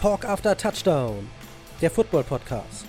Talk After Touchdown, der Football-Podcast.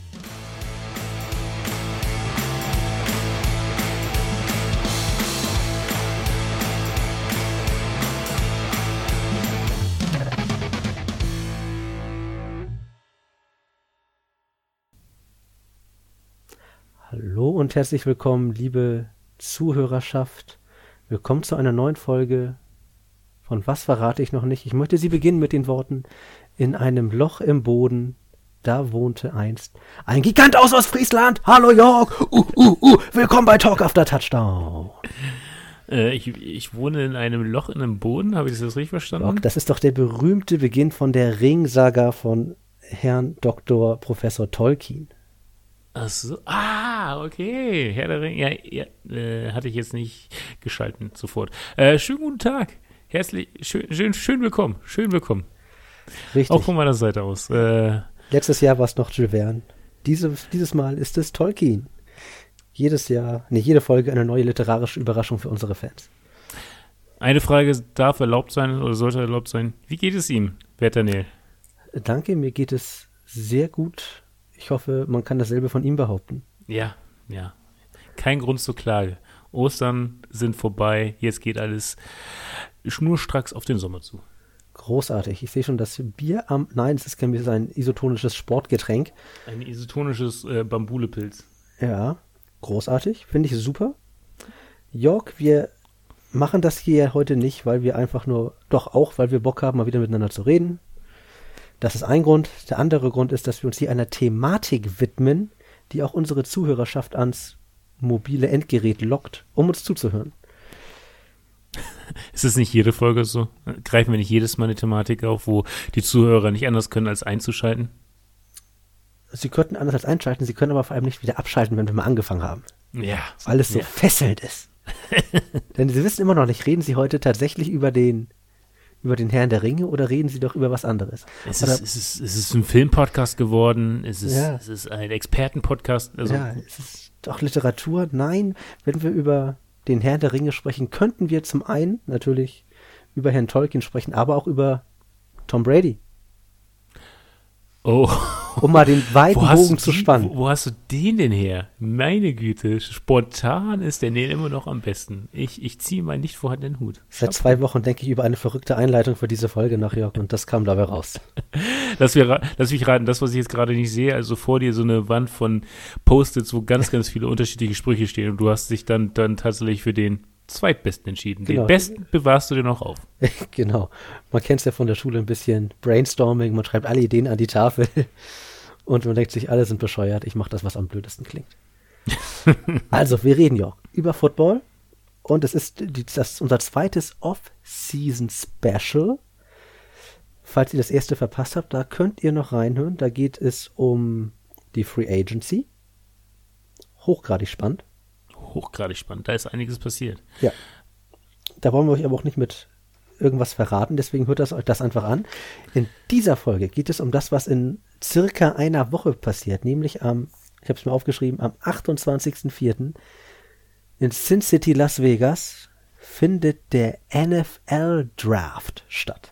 Hallo und herzlich willkommen, liebe Zuhörerschaft. Willkommen zu einer neuen Folge von Was verrate ich noch nicht. Ich möchte Sie beginnen mit den Worten: In einem Loch im Boden, da wohnte einst ein Gigant aus Ostfriesland. Hallo Jörg, willkommen bei Talk After Touchdown. Ich wohne in einem Loch in einem Boden, habe ich das richtig verstanden? Jörg, das ist doch der berühmte Beginn von der Ringsaga von Herrn Dr. Professor Tolkien. Ach so, okay, Herr der Ring, ja, hatte ich jetzt nicht geschalten sofort. Schönen guten Tag, schön willkommen. Richtig. Auch von meiner Seite aus. Letztes Jahr war es noch Jules Verne. Dieses Mal ist es Tolkien. Jede Folge eine neue literarische Überraschung für unsere Fans. Eine Frage darf erlaubt sein oder sollte erlaubt sein. Wie geht es ihm, werter Nel? Danke, mir geht es sehr gut. Ich hoffe, man kann dasselbe von ihm behaupten. Ja. Kein Grund zur Klage. Ostern sind vorbei, jetzt geht alles schnurstracks auf den Sommer zu. Großartig. Ich sehe schon das Bier es ist ein isotonisches Sportgetränk. Ein isotonisches Bambulepilz. Ja, großartig. Finde ich super. Jörg, wir machen das hier heute nicht, weil wir weil wir Bock haben, mal wieder miteinander zu reden. Das ist ein Grund. Der andere Grund ist, dass wir uns hier einer Thematik widmen, die auch unsere Zuhörerschaft ans mobile Endgerät lockt, um uns zuzuhören. Ist es nicht jede Folge so? Greifen wir nicht jedes Mal eine Thematik auf, wo die Zuhörer nicht anders können, als einzuschalten? Sie könnten anders als einschalten, sie können aber vor allem nicht wieder abschalten, wenn wir mal angefangen haben. Ja. Weil es so fesselnd ist. Denn Sie wissen immer noch nicht, reden Sie heute tatsächlich über den Herrn der Ringe oder reden Sie doch über was anderes? Es ist ein Filmpodcast geworden, es ist ein Expertenpodcast. Also ja, es ist doch Literatur. Nein, wenn wir über den Herrn der Ringe sprechen, könnten wir zum einen natürlich über Herrn Tolkien sprechen, aber auch über Tom Brady. Oh. Um mal den weiten Bogen zu spannen. Wo hast du den denn her? Meine Güte, spontan ist der Nel immer noch am besten. Ich ziehe meinen nicht vorhandenen Hut. Seit 2 Wochen denke ich über eine verrückte Einleitung für diese Folge nach, Jörg, und das kam dabei raus. Lass mich raten, das, was ich jetzt gerade nicht sehe, also vor dir so eine Wand von Post-its, wo ganz, ganz viele unterschiedliche Sprüche stehen, und du hast dich dann tatsächlich für den zweitbesten entschieden. Genau. Den besten bewahrst du dir noch auf. Genau. Man kennt es ja von der Schule ein bisschen Brainstorming, man schreibt alle Ideen an die Tafel und man denkt sich, alle sind bescheuert, ich mache das, was am blödesten klingt. Also, wir reden ja über Football und es ist unser zweites Off-Season-Special. Falls ihr das erste verpasst habt, da könnt ihr noch reinhören. Da geht es um die Free Agency. Hochgradig spannend. Da ist einiges passiert. Ja. Da wollen wir euch aber auch nicht mit irgendwas verraten, deswegen hört euch das einfach an. In dieser Folge geht es um das, was in circa einer Woche passiert, nämlich ich habe es mir aufgeschrieben, am 28.04. in Sin City, Las Vegas, findet der NFL Draft statt.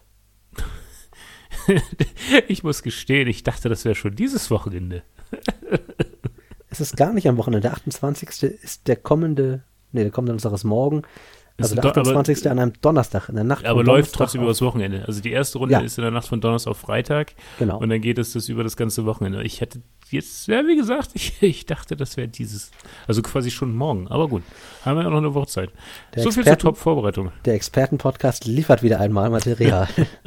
Ich muss gestehen, ich dachte, das wäre schon dieses Wochenende. Es ist gar nicht am Wochenende. Der 28. ist der kommende unseres Morgen. Also der 28. an einem Donnerstag, in der Nacht. Aber läuft trotzdem über das Wochenende. Also die erste Runde ist in der Nacht von Donnerstag auf Freitag. Genau. Und dann geht es das über das ganze Wochenende. Ich hätte jetzt, wie gesagt, ich dachte, das wäre also quasi schon morgen. Aber gut, haben wir ja noch eine Woche Zeit. So viel zur Top-Vorbereitung. Der Experten-Podcast liefert wieder einmal Material.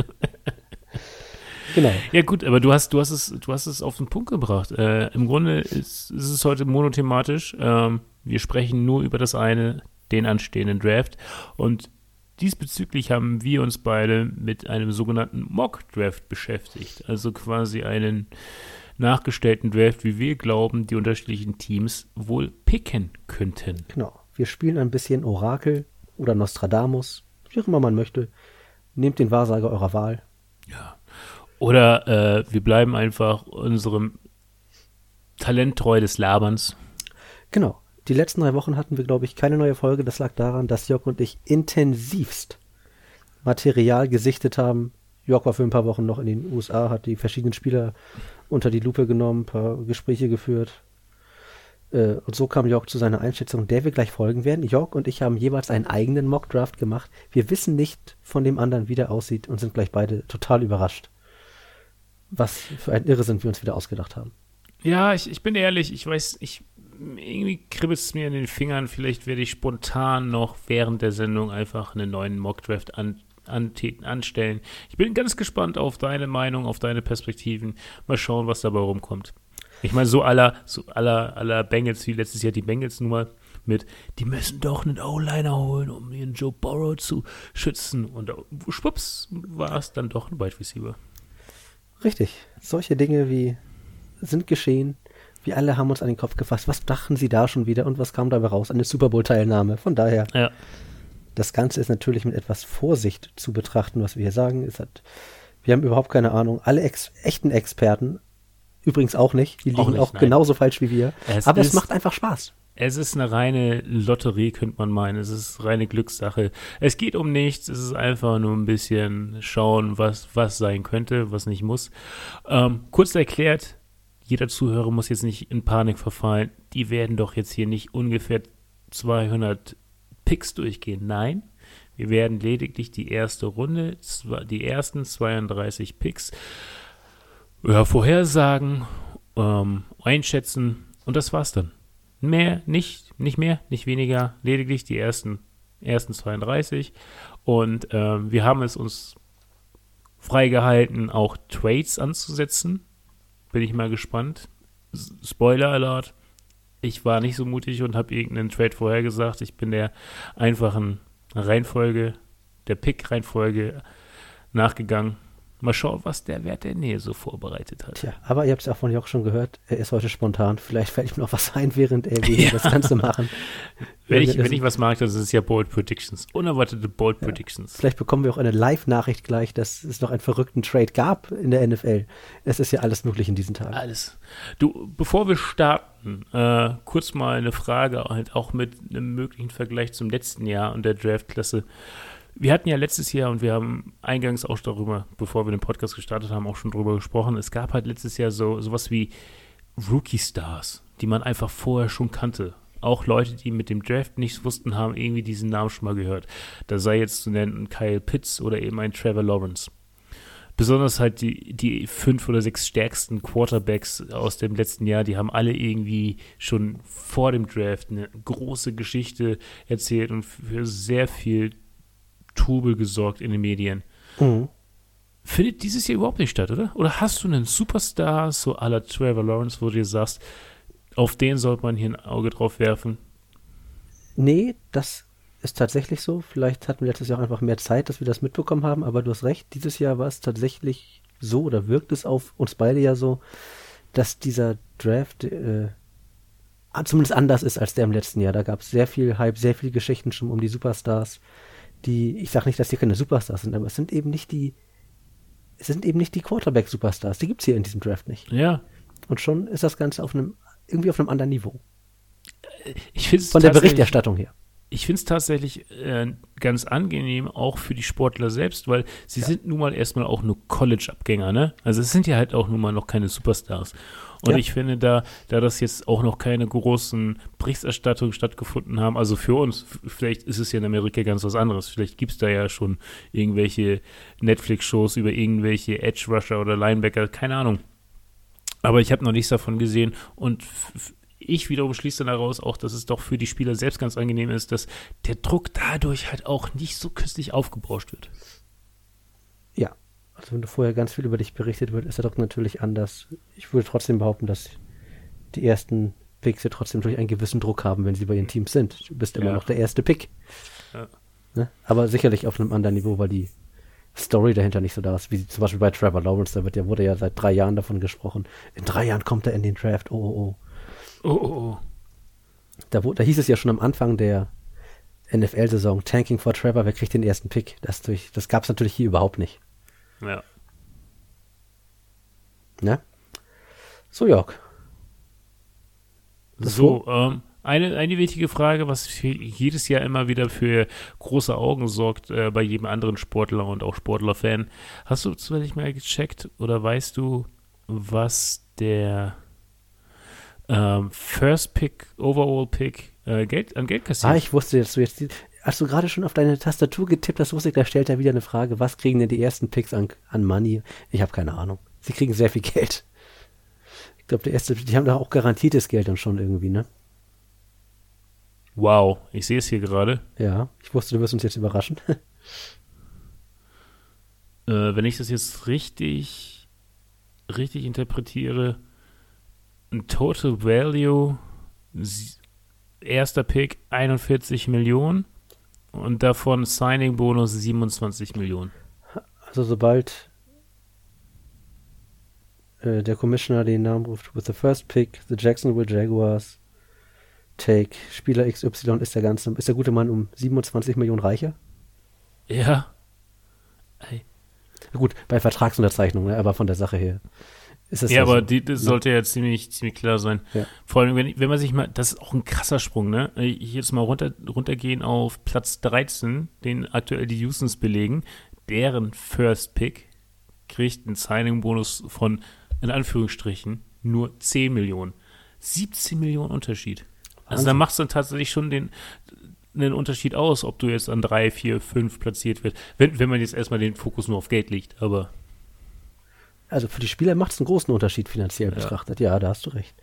Genau. Ja gut, aber du hast es auf den Punkt gebracht. Im Grunde ist es heute monothematisch. Wir sprechen nur über den anstehenden Draft. Und diesbezüglich haben wir uns beide mit einem sogenannten Mock-Draft beschäftigt. Also quasi einen nachgestellten Draft, wie wir glauben, die unterschiedlichen Teams wohl picken könnten. Genau. Wir spielen ein bisschen Orakel oder Nostradamus, wie auch immer man möchte. Nehmt den Wahrsager eurer Wahl. Ja. Oder wir bleiben einfach unserem Talent treu des Laberns. Genau. Die letzten 3 Wochen hatten wir, glaube ich, keine neue Folge. Das lag daran, dass Jörg und ich intensivst Material gesichtet haben Jörg war für ein paar Wochen noch in den USA, hat die verschiedenen Spieler unter die Lupe genommen, ein paar Gespräche geführt. Und so kam Jörg zu seiner Einschätzung, der wir gleich folgen werden. Jörg und ich haben jeweils einen eigenen Mockdraft gemacht. Wir wissen nicht von dem anderen, wie der aussieht und sind gleich beide total überrascht. Was für ein Irrsinn wir uns wieder ausgedacht haben. Ja, ich bin ehrlich, ich weiß, irgendwie kribbelt es mir in den Fingern. Vielleicht werde ich spontan noch während der Sendung einfach einen neuen Mockdraft anstellen. Ich bin ganz gespannt auf deine Meinung, auf deine Perspektiven. Mal schauen, was dabei rumkommt. Ich meine, so aller Bengals wie letztes Jahr die Bengals-Nummer mit, die müssen doch einen O-Liner holen, um ihren Joe Burrow zu schützen. Und schwupps, war es dann doch ein Wide Receiver. Richtig. Solche Dinge sind geschehen. Wir alle haben uns an den Kopf gefasst. Was dachten sie da schon wieder und was kam dabei raus? Eine Super Bowl-Teilnahme. Von daher, ja. Das Ganze ist natürlich mit etwas Vorsicht zu betrachten, was wir hier sagen. Wir haben überhaupt keine Ahnung. Alle echten Experten übrigens auch nicht. Die liegen auch genauso falsch wie wir. Aber es macht einfach Spaß. Es ist eine reine Lotterie, könnte man meinen. Es ist reine Glückssache. Es geht um nichts. Es ist einfach nur ein bisschen schauen, was sein könnte, was nicht muss. Kurz erklärt, jeder Zuhörer muss jetzt nicht in Panik verfallen. Die werden doch jetzt hier nicht ungefähr 200 Picks durchgehen. Nein, wir werden lediglich die erste Runde, die ersten 32 Picks vorhersagen, einschätzen und das war's dann. Nicht mehr, nicht weniger, lediglich die ersten 32 und wir haben es uns freigehalten, auch Trades anzusetzen. Bin ich mal gespannt. Spoiler Alert, ich war nicht so mutig und habe irgendeinen Trade vorhergesagt. Ich bin der einfachen Reihenfolge, der Pick-Reihenfolge nachgegangen. Mal schauen, was der Wert der Nähe so vorbereitet hat. Tja, aber ihr habt es ja von Jörg schon gehört, er ist heute spontan. Vielleicht fällt ihm noch was ein, während wir das Ganze machen. Wenn ich was mag, das ist ja Bold Predictions. Unerwartete Bold Predictions. Vielleicht bekommen wir auch eine Live-Nachricht gleich, dass es noch einen verrückten Trade gab in der NFL. Es ist ja alles möglich in diesen Tagen. Alles. Du, bevor wir starten, kurz mal eine Frage, halt auch mit einem möglichen Vergleich zum letzten Jahr und der Draftklasse. Wir hatten ja letztes Jahr, und wir haben eingangs auch darüber, bevor wir den Podcast gestartet haben, auch schon drüber gesprochen, es gab halt letztes Jahr sowas wie Rookie-Stars, die man einfach vorher schon kannte. Auch Leute, die mit dem Draft nichts wussten, haben irgendwie diesen Namen schon mal gehört. Da sei jetzt zu nennen Kyle Pitts oder eben ein Trevor Lawrence. Besonders halt die 5 oder 6 stärksten Quarterbacks aus dem letzten Jahr, die haben alle irgendwie schon vor dem Draft eine große Geschichte erzählt und für sehr viel Trubel gesorgt in den Medien. Mhm. Findet dieses Jahr überhaupt nicht statt, oder? Oder hast du einen Superstar, so à la Trevor Lawrence, wo du dir sagst, auf den sollte man hier ein Auge drauf werfen? Nee, das ist tatsächlich so. Vielleicht hatten wir letztes Jahr auch einfach mehr Zeit, dass wir das mitbekommen haben, aber du hast recht, dieses Jahr war es tatsächlich so, oder wirkt es auf uns beide ja so, dass dieser Draft zumindest anders ist als der im letzten Jahr. Da gab es sehr viel Hype, sehr viele Geschichten schon um die Superstars. Ich sage nicht, dass die keine Superstars sind, aber es sind eben nicht die Quarterback-Superstars. Die gibt es hier in diesem Draft nicht. Ja. Und schon ist das Ganze irgendwie auf einem anderen Niveau. Ich find's von der Berichterstattung her. Ich finde es tatsächlich ganz angenehm, auch für die Sportler selbst, weil sie sind nun mal erstmal auch nur College-Abgänger, ne? Also es sind ja halt auch nun mal noch keine Superstars. Und ich finde, da das jetzt auch noch keine großen Berichterstattungen stattgefunden haben, also für uns, vielleicht ist es ja in Amerika ganz was anderes. Vielleicht gibt es da ja schon irgendwelche Netflix-Shows über irgendwelche Edge-Rusher oder Linebacker, keine Ahnung. Aber ich habe noch nichts davon gesehen und ich wiederum schließe dann daraus auch, dass es doch für die Spieler selbst ganz angenehm ist, dass der Druck dadurch halt auch nicht so künstlich aufgebauscht wird. Ja, also wenn vorher ganz viel über dich berichtet wird, ist der Druck natürlich anders. Ich würde trotzdem behaupten, dass die ersten Picks ja trotzdem durch einen gewissen Druck haben, wenn sie bei ihren Teams sind. Du bist immer noch der erste Pick. Ja. Ne? Aber sicherlich auf einem anderen Niveau, weil die Story dahinter nicht so da ist, wie zum Beispiel bei Trevor Lawrence, wurde ja seit 3 Jahren davon gesprochen. In 3 Jahren kommt er in den Draft, oh. Da hieß es ja schon am Anfang der NFL-Saison, Tanking for Trevor, wer kriegt den ersten Pick? Das gab es natürlich hier überhaupt nicht. Ja. Ne? So, Jörg. Eine wichtige Frage, was jedes Jahr immer wieder für große Augen sorgt bei jedem anderen Sportler und auch Sportler-Fan. Hast du zufällig mal gecheckt oder weißt du, was der First Pick, Overall Pick an Geld kassiert? Ich wusste, dass als du gerade schon auf deine Tastatur getippt hast, wusste ich, da stellt er wieder eine Frage, was kriegen denn die ersten Picks an Money? Ich habe keine Ahnung. Sie kriegen sehr viel Geld. Ich glaube, die haben da auch garantiertes Geld dann schon irgendwie, ne? Wow, ich sehe es hier gerade. Ja, ich wusste, du wirst uns jetzt überraschen. Wenn ich das jetzt richtig interpretiere, ein Total Value, erster Pick 41 Millionen und davon Signing-Bonus 27 Millionen. Also sobald der Commissioner den Namen ruft, with the first pick, the Jacksonville Jaguars take Spieler XY, ist der gute Mann um 27 Millionen reicher? Ja. Ey. Gut, bei Vertragsunterzeichnung, ne? Aber von der Sache her ist es ja, aber so, das sollte ja ziemlich klar sein. Ja. Vor allem, wenn man sich mal, das ist auch ein krasser Sprung, ne? Jetzt mal runtergehen auf Platz 13, den aktuell die Houstons belegen, deren First Pick kriegt einen Signing-Bonus von, in Anführungsstrichen, nur 10 Millionen. 17 Millionen Unterschied. Also da macht es dann tatsächlich schon einen Unterschied aus, ob du jetzt an 3, 4, 5 platziert wirst, wenn man jetzt erstmal den Fokus nur auf Geld legt, aber also für die Spieler macht es einen großen Unterschied finanziell betrachtet. Ja, da hast du recht.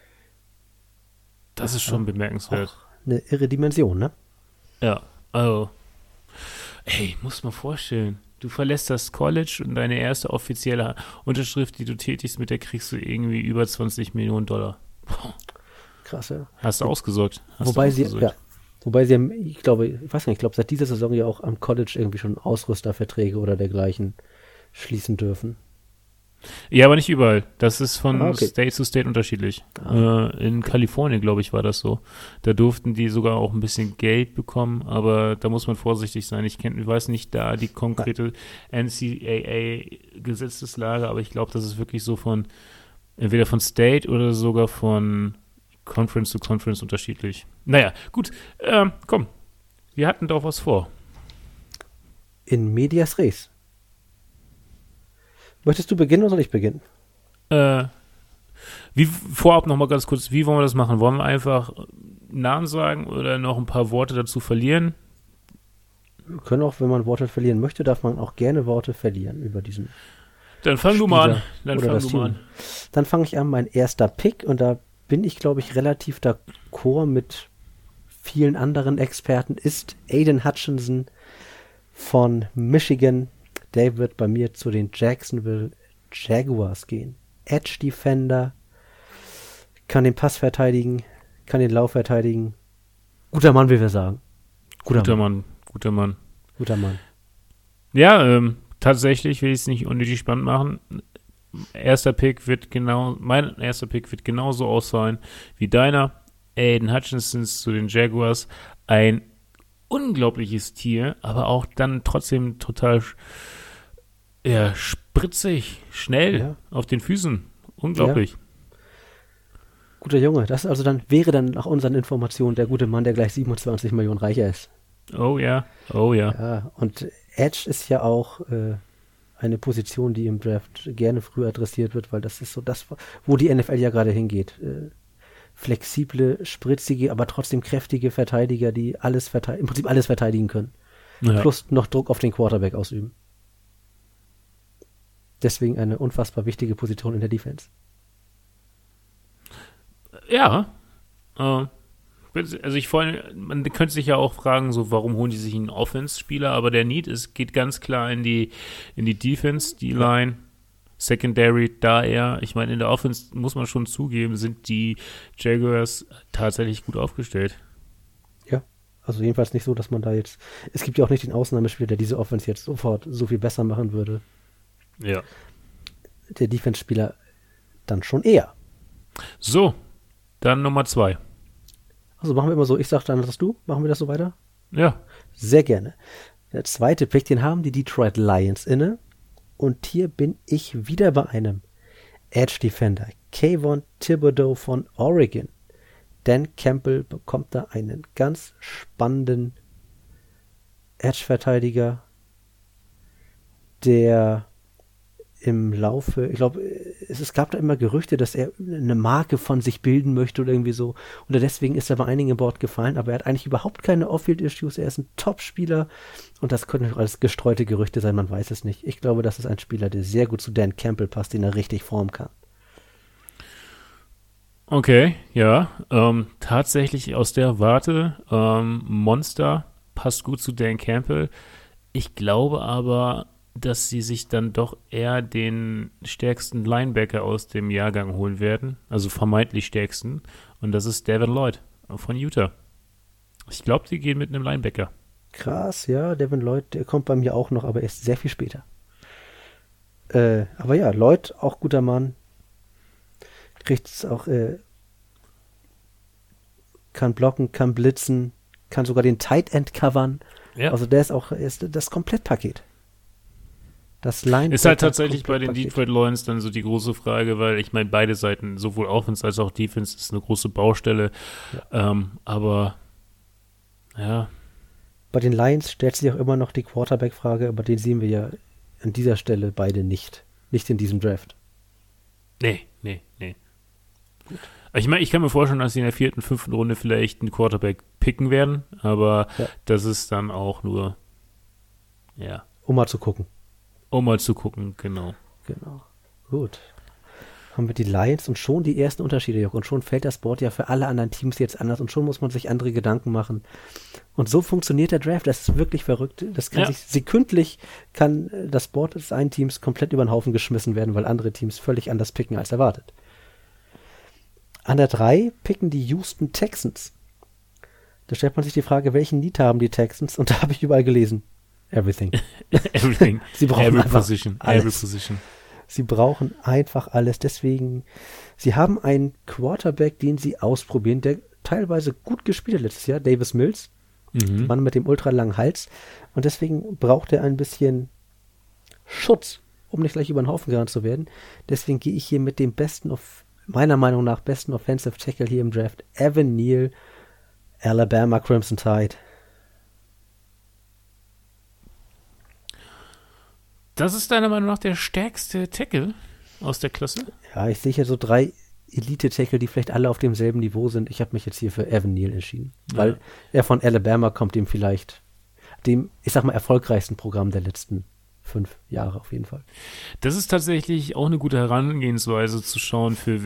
das ist schon bemerkenswert. Auch eine irre Dimension, ne? Ja, also ey, muss man vorstellen, du verlässt das College und deine erste offizielle Unterschrift, die du tätigst, mit der kriegst du irgendwie über 20 Millionen $. Krass, ja. Hast du ausgesorgt. Wobei sie haben, ich glaube, seit dieser Saison ja auch am College irgendwie schon Ausrüsterverträge oder dergleichen schließen dürfen. Ja, aber nicht überall. Das ist von okay. State zu State unterschiedlich. In Kalifornien, glaube ich, war das so. Da durften die sogar auch ein bisschen Geld bekommen, aber da muss man vorsichtig sein. Ich weiß nicht da die konkrete NCAA-Gesetzeslage, aber ich glaube, das ist wirklich so entweder von State oder sogar von Conference zu Conference unterschiedlich. Naja, gut. Komm. Wir hatten doch was vor. In medias res. Möchtest du beginnen oder soll ich beginnen? Vorab noch mal ganz kurz, wie wollen wir das machen? Wollen wir einfach Namen sagen oder noch ein paar Worte dazu verlieren? Wir können auch, wenn man Worte verlieren möchte, darf man auch gerne Worte verlieren über diesen Dann fang du mal an. Dann fange ich an, mein erster Pick, und da bin ich, glaube ich, relativ d'accord mit vielen anderen Experten, ist Aiden Hutchinson von Michigan. Der wird bei mir zu den Jacksonville Jaguars gehen. Edge Defender, kann den Pass verteidigen, kann den Lauf verteidigen. Guter Mann, wie wir sagen. Guter Mann. Ja, tatsächlich will ich es nicht unnötig spannend machen. Mein erster Pick wird genauso aussehen wie deiner. Aiden Hutchinson zu den Jaguars. Ein unglaubliches Tier, aber auch dann trotzdem total spritzig, schnell auf den Füßen. Unglaublich. Ja. Guter Junge. Das wäre dann nach unseren Informationen der gute Mann, der gleich 27 Millionen reicher ist. Oh ja. Ja, und Edge ist ja auch eine Position, die im Draft gerne früh adressiert wird, weil das ist so das, wo die NFL ja gerade hingeht. Flexible, spritzige, aber trotzdem kräftige Verteidiger, die im Prinzip alles verteidigen können. Ja. Plus noch Druck auf den Quarterback ausüben. Deswegen eine unfassbar wichtige Position in der Defense. Ja. Also man könnte sich ja auch fragen, so warum holen die sich einen Offense-Spieler, aber der Need geht ganz klar in die Defense, die Line, Secondary, da eher. Ich meine, in der Offense muss man schon zugeben, sind die Jaguars tatsächlich gut aufgestellt. Ja, also jedenfalls nicht so, dass man da jetzt, es gibt ja auch nicht den Ausnahmespieler, der diese Offense jetzt sofort so viel besser machen würde. Ja. Der Defense-Spieler dann schon eher. So, dann Nummer 2. Also machen wir immer so, ich sag dann, sagst du, machen wir das so weiter? Ja. Sehr gerne. Der zweite Pick, den haben die Detroit Lions inne. Und hier bin ich wieder bei einem Edge Defender. Kayvon Thibodeau von Oregon. Dan Campbell bekommt da einen ganz spannenden Edge-Verteidiger, der im Laufe, ich glaube, es gab da immer Gerüchte, dass er eine Marke von sich bilden möchte oder irgendwie so. Und deswegen ist er bei einigen im Board gefallen, aber er hat eigentlich überhaupt keine Off-Field-Issues. Er ist ein Top-Spieler und das könnten auch alles gestreute Gerüchte sein, man weiß es nicht. Ich glaube, das ist ein Spieler, der sehr gut zu Dan Campbell passt, den er richtig formen kann. Okay, ja. Tatsächlich aus der Warte, Monster passt gut zu Dan Campbell. Ich glaube aber, dass sie sich dann doch eher den stärksten Linebacker aus dem Jahrgang holen werden, also vermeintlich stärksten, und das ist Devin Lloyd von Utah. Ich glaube, die gehen mit einem Linebacker. Krass, ja, Devin Lloyd, der kommt bei mir auch noch, aber erst sehr viel später. Aber ja, Lloyd, auch guter Mann, kriegt es auch, kann blocken, kann blitzen, kann sogar den Tight End covern. Ja. Also der ist das Komplettpaket. Das Linebacker ist halt tatsächlich bei den Detroit Lions dann so die große Frage, weil ich meine, beide Seiten, sowohl Offense als auch Defense, ist eine große Baustelle. Ja. Aber ja. Bei den Lions stellt sich auch immer noch die Quarterback-Frage, aber den sehen wir ja an dieser Stelle beide nicht. Nicht in diesem Draft. Nee. Gut. Ich meine, ich kann mir vorstellen, dass sie in der 4., 5. Runde vielleicht einen Quarterback picken werden, aber das ist dann auch nur, ja. Um mal zu gucken. Genau. Genau. Gut. Haben wir die Lions und schon die ersten Unterschiede, Jörg. Und schon fällt das Board ja für alle anderen Teams jetzt anders und schon muss man sich andere Gedanken machen. Und so funktioniert der Draft. Das ist wirklich verrückt. Das kann sich sekündlich, kann das Board des einen Teams komplett über den Haufen geschmissen werden, weil andere Teams völlig anders picken als erwartet. An der 3 picken die Houston Texans. Da stellt man sich die Frage, welchen Need haben die Texans? Und da habe ich überall gelesen. Everything. Sie brauchen every einfach position. alles. Every position. Sie brauchen einfach alles. Deswegen, sie haben einen Quarterback, den sie ausprobieren, der teilweise gut gespielt hat letztes Jahr, Davis Mills. Mann mit dem ultralangen Hals. Und deswegen braucht er ein bisschen Schutz, um nicht gleich über den Haufen gerannt zu werden. Deswegen gehe ich hier mit dem meiner Meinung nach besten Offensive Tackle hier im Draft, Evan Neal, Alabama Crimson Tide. Das ist deiner Meinung nach der stärkste Tackle aus der Klasse? Ja, ich sehe hier so 3 Elite-Tackle, die vielleicht alle auf demselben Niveau sind. Ich habe mich jetzt hier für Evan Neal entschieden, weil er von Alabama kommt, dem, ich sag mal, erfolgreichsten Programm der letzten 5 Jahre auf jeden Fall. Das ist tatsächlich auch eine gute Herangehensweise, zu schauen, für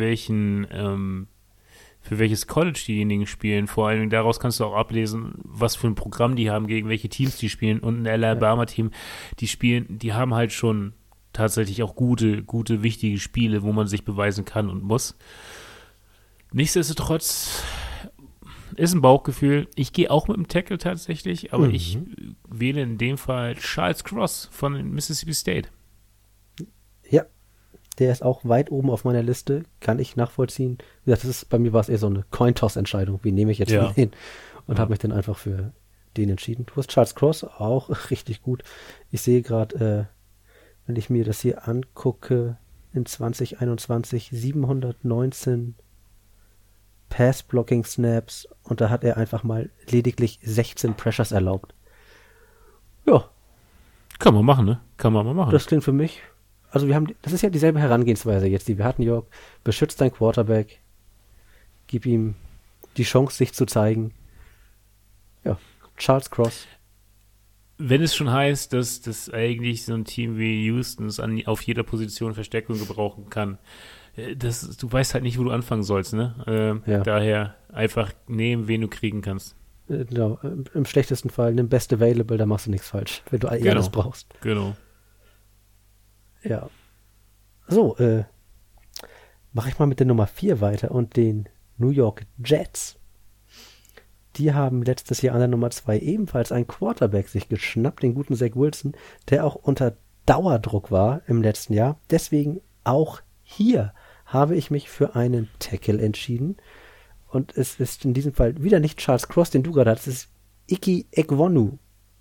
welches College diejenigen spielen. Vor allem daraus kannst du auch ablesen, was für ein Programm die haben, gegen welche Teams die spielen. Und ein Alabama-Team, die haben halt schon tatsächlich auch gute, wichtige Spiele, wo man sich beweisen kann und muss. Nichtsdestotrotz ist ein Bauchgefühl. Ich gehe auch mit dem Tackle tatsächlich, aber ich wähle in dem Fall Charles Cross von Mississippi State. Ja. Der ist auch weit oben auf meiner Liste, kann ich nachvollziehen. Wie gesagt, bei mir war es eher so eine Coin-Toss-Entscheidung. Wie nehme ich jetzt von denen? Und habe mich dann einfach für den entschieden. Du hast Charles Cross, auch richtig gut. Ich sehe gerade, wenn ich mir das hier angucke, in 2021 719 Pass-Blocking-Snaps und da hat er einfach mal lediglich 16 Pressures erlaubt. Ja. Kann man machen, ne? Kann man mal machen. Das klingt für mich... Also das ist ja dieselbe Herangehensweise jetzt, die wir hatten, Jörg. Beschützt dein Quarterback, gib ihm die Chance, sich zu zeigen. Ja, Charles Cross. Wenn es schon heißt, dass das eigentlich so ein Team wie Houston auf jeder Position Verstärkung gebrauchen kann, du weißt halt nicht, wo du anfangen sollst, ne? Daher einfach nehmen, wen du kriegen kannst. Genau, im schlechtesten Fall nimm Best Available, da machst du nichts falsch, wenn du alles brauchst. Genau. Ja. So, mache ich mal mit der Nummer 4 weiter und den New York Jets. Die haben letztes Jahr an der Nummer 2 ebenfalls einen Quarterback sich geschnappt, den guten Zach Wilson, der auch unter Dauerdruck war im letzten Jahr. Deswegen auch hier habe ich mich für einen Tackle entschieden. Und es ist in diesem Fall wieder nicht Charles Cross, den du gerade hattest, es ist Ike Ekwonu.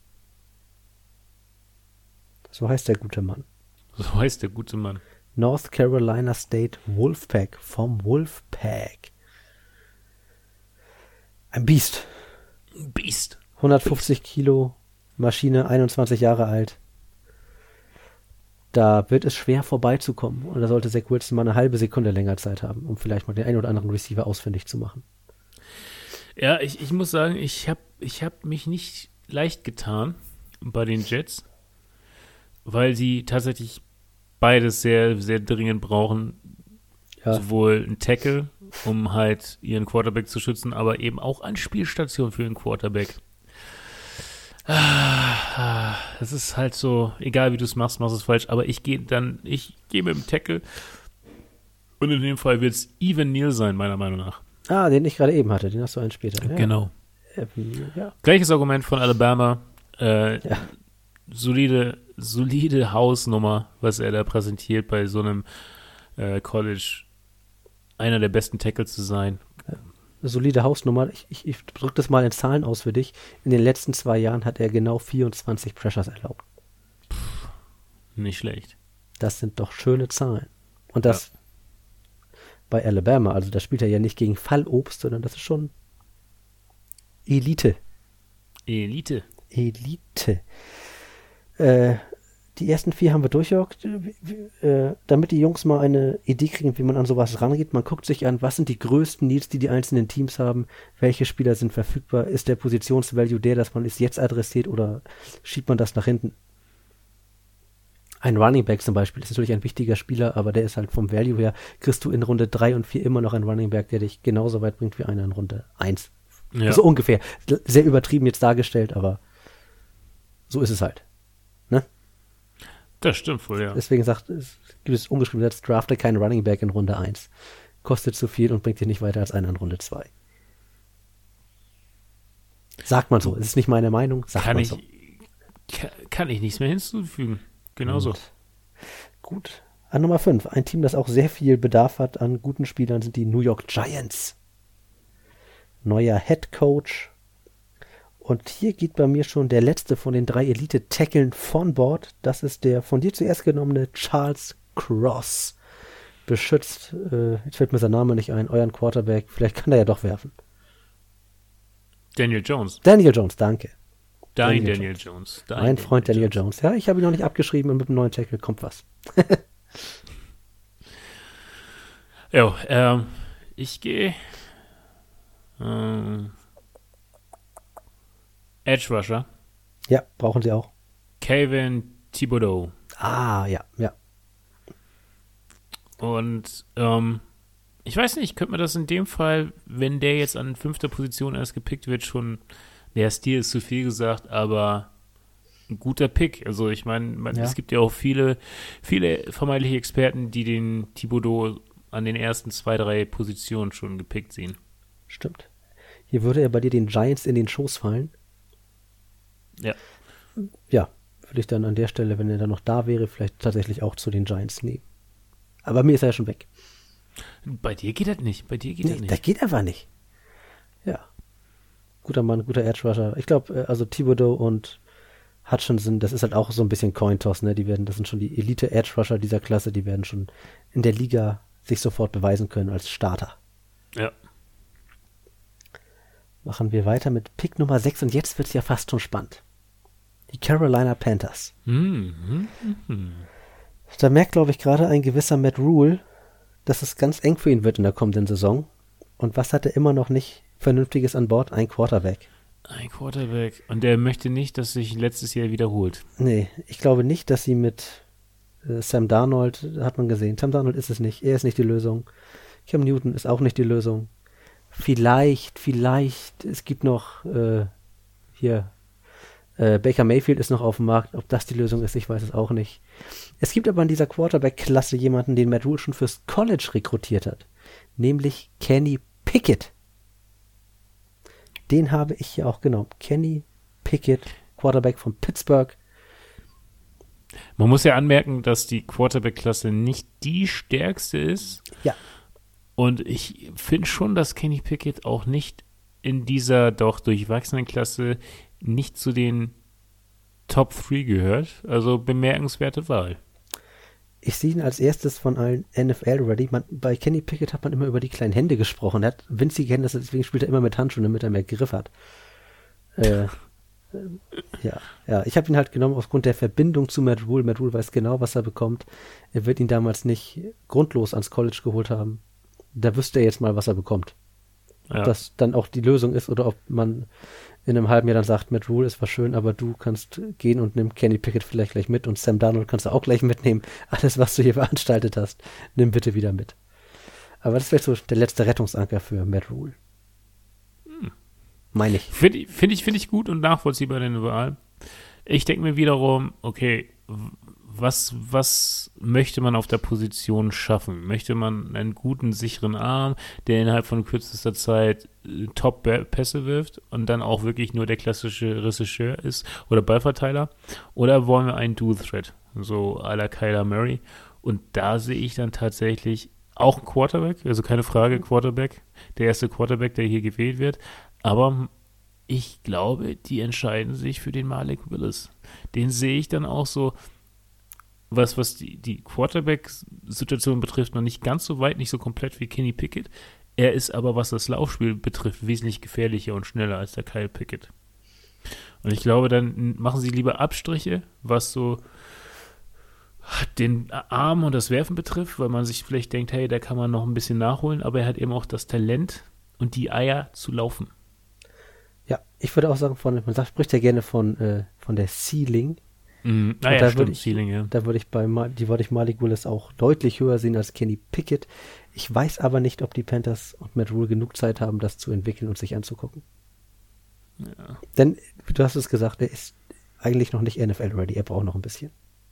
So heißt der gute Mann. So heißt der gute Mann. North Carolina State Wolfpack vom Wolfpack. Ein Biest. Beast. 150 Kilo, Maschine, 21 Jahre alt. Da wird es schwer vorbeizukommen. Und da sollte Zach Wilson mal eine halbe Sekunde länger Zeit haben, um vielleicht mal den einen oder anderen Receiver ausfindig zu machen. Ja, ich muss sagen, ich hab mich nicht leicht getan bei den Jets, weil sie tatsächlich beides sehr, sehr dringend brauchen. Ja. Sowohl ein Tackle, um halt ihren Quarterback zu schützen, aber eben auch Anspielstation für den Quarterback. Das ist halt so, egal wie du es machst es falsch, aber ich gehe mit dem Tackle und in dem Fall wird es Evan Neal sein, meiner Meinung nach. Ah, den ich gerade eben hatte, den hast du einen später. Ja. Genau. Ja. Gleiches Argument von Alabama. Ja. Solide Hausnummer, was er da präsentiert bei so einem College, einer der besten Tackles zu sein. Eine solide Hausnummer. Ich drücke das mal in Zahlen aus für dich. In den letzten 2 Jahren hat er genau 24 Pressures erlaubt. Nicht schlecht. Das sind doch schöne Zahlen. Und das bei Alabama, also da spielt er ja nicht gegen Fallobst, sondern das ist schon Elite. Die ersten 4 haben wir durchgejagt, damit die Jungs mal eine Idee kriegen, wie man an sowas rangeht. Man guckt sich an, was sind die größten Needs, die einzelnen Teams haben, welche Spieler sind verfügbar, ist der Positionsvalue der, dass man es jetzt adressiert oder schiebt man das nach hinten? Ein Running Back zum Beispiel ist natürlich ein wichtiger Spieler, aber der ist halt vom Value her, kriegst du in Runde 3 und 4 immer noch einen Running Back, der dich genauso weit bringt wie einer in Runde 1. Ja. So ungefähr. Sehr übertrieben jetzt dargestellt, aber so ist es halt. Ne? Das stimmt wohl, ja. Deswegen gibt es umgeschrieben, jetzt drafte keinen Running Back in Runde 1. Kostet zu viel und bringt dir nicht weiter als einer in Runde 2. Sagt man so. Es ist nicht meine Meinung. Kann ich nichts mehr hinzufügen. Genauso. Gut. An Nummer 5. Ein Team, das auch sehr viel Bedarf hat an guten Spielern, sind die New York Giants. Neuer Head Coach. Und hier geht bei mir schon der letzte von den 3 Elite-Tackeln von Bord. Das ist der von dir zuerst genommene Charles Cross. Beschützt, jetzt fällt mir sein Name nicht ein, euren Quarterback. Vielleicht kann er ja doch werfen. Daniel Jones, danke. Daniel Jones. Mein Freund Daniel Jones. Ja, ich habe ihn noch nicht abgeschrieben und mit dem neuen Tackle kommt was. Ich gehe Edge Rusher. Ja, brauchen sie auch. Kayvon Thibodeau. Ah, ja. Und ich weiß nicht, könnte man das in dem Fall, wenn der jetzt an 5. Position erst gepickt wird, schon, der Stil ist zu viel gesagt, aber ein guter Pick. Also ich meine, es gibt ja auch viele vermeintliche Experten, die den Thibodeau an den ersten 2, 3 Positionen schon gepickt sehen. Stimmt. Hier würde er bei dir den Giants in den Schoß fallen. Ja. Ja, würde ich dann an der Stelle, wenn er dann noch da wäre, vielleicht tatsächlich auch zu den Giants nehmen. Aber mir ist er ja schon weg. Bei dir geht das nicht. Das geht einfach nicht. Ja. Guter Mann, guter Edge Rusher. Ich glaube, also Thibodeau und Hutchinson, das ist halt auch so ein bisschen Cointoss, ne? Das sind schon die Elite Edge Rusher dieser Klasse, die werden schon in der Liga sich sofort beweisen können als Starter. Ja. Machen wir weiter mit Pick Nummer 6 und jetzt wird es ja fast schon spannend. Die Carolina Panthers. Da merkt, glaube ich, gerade ein gewisser Matt Rule, dass es ganz eng für ihn wird in der kommenden Saison. Und was hat er immer noch nicht Vernünftiges an Bord? Ein Quarterback. Und der möchte nicht, dass sich letztes Jahr wiederholt. Nee, ich glaube nicht, dass sie mit Sam Darnold, hat man gesehen, Sam Darnold ist es nicht. Er ist nicht die Lösung. Cam Newton ist auch nicht die Lösung. Vielleicht, es gibt noch Baker Mayfield ist noch auf dem Markt. Ob das die Lösung ist, ich weiß es auch nicht. Es gibt aber in dieser Quarterback-Klasse jemanden, den Matt Rule schon fürs College rekrutiert hat. Nämlich Kenny Pickett. Den habe ich hier auch genommen. Kenny Pickett, Quarterback von Pittsburgh. Man muss ja anmerken, dass die Quarterback-Klasse nicht die stärkste ist. Ja. Und ich finde schon, dass Kenny Pickett auch nicht in dieser doch durchwachsenen Klasse nicht zu den Top 3 gehört. Also bemerkenswerte Wahl. Ich sehe ihn als erstes von allen NFL-ready. Bei Kenny Pickett hat man immer über die kleinen Hände gesprochen. Er hat winzige Hände, deswegen spielt er immer mit Handschuhen, damit er mehr Griff hat. Ja, ich habe ihn halt genommen aufgrund der Verbindung zu Matt Rhule. Matt Rhule weiß genau, was er bekommt. Er wird ihn damals nicht grundlos ans College geholt haben. Da wüsste er jetzt mal, was er bekommt. Ob das dann auch die Lösung ist oder ob man in einem halben Jahr dann sagt, Matt Rhule ist was schön, aber du kannst gehen und nimm Kenny Pickett vielleicht gleich mit und Sam Darnold kannst du auch gleich mitnehmen. Alles, was du hier veranstaltet hast, nimm bitte wieder mit. Aber das wäre so der letzte Rettungsanker für Matt Rhule. Meine ich. Finde ich gut und nachvollziehbar, den Wahl. Ich denke mir wiederum, okay, was möchte man auf der Position schaffen? Möchte man einen guten, sicheren Arm, der innerhalb von kürzester Zeit Top-Pässe wirft und dann auch wirklich nur der klassische Regisseur ist oder Ballverteiler? Oder wollen wir einen Dual-Threat, so à la Kyler Murray? Und da sehe ich dann tatsächlich auch einen Quarterback, also keine Frage, Quarterback, der erste Quarterback, der hier gewählt wird. Aber ich glaube, die entscheiden sich für den Malik Willis. Den sehe ich dann auch so, was die Quarterback-Situation betrifft, noch nicht ganz so weit, nicht so komplett wie Kenny Pickett. Er ist aber, was das Laufspiel betrifft, wesentlich gefährlicher und schneller als der Kyle Pickett. Und ich glaube, dann machen sie lieber Abstriche, was so den Arm und das Werfen betrifft, weil man sich vielleicht denkt, hey, da kann man noch ein bisschen nachholen, aber er hat eben auch das Talent und die Eier zu laufen. Ja, ich würde auch sagen, spricht ja gerne von der Ceiling. Da würde ich Malik Willis auch deutlich höher sehen als Kenny Pickett. Ich weiß aber nicht, ob die Panthers und Matt Rhule genug Zeit haben, das zu entwickeln und sich anzugucken. Ja. Denn, du hast es gesagt, er ist eigentlich noch nicht NFL-ready, er braucht noch ein bisschen.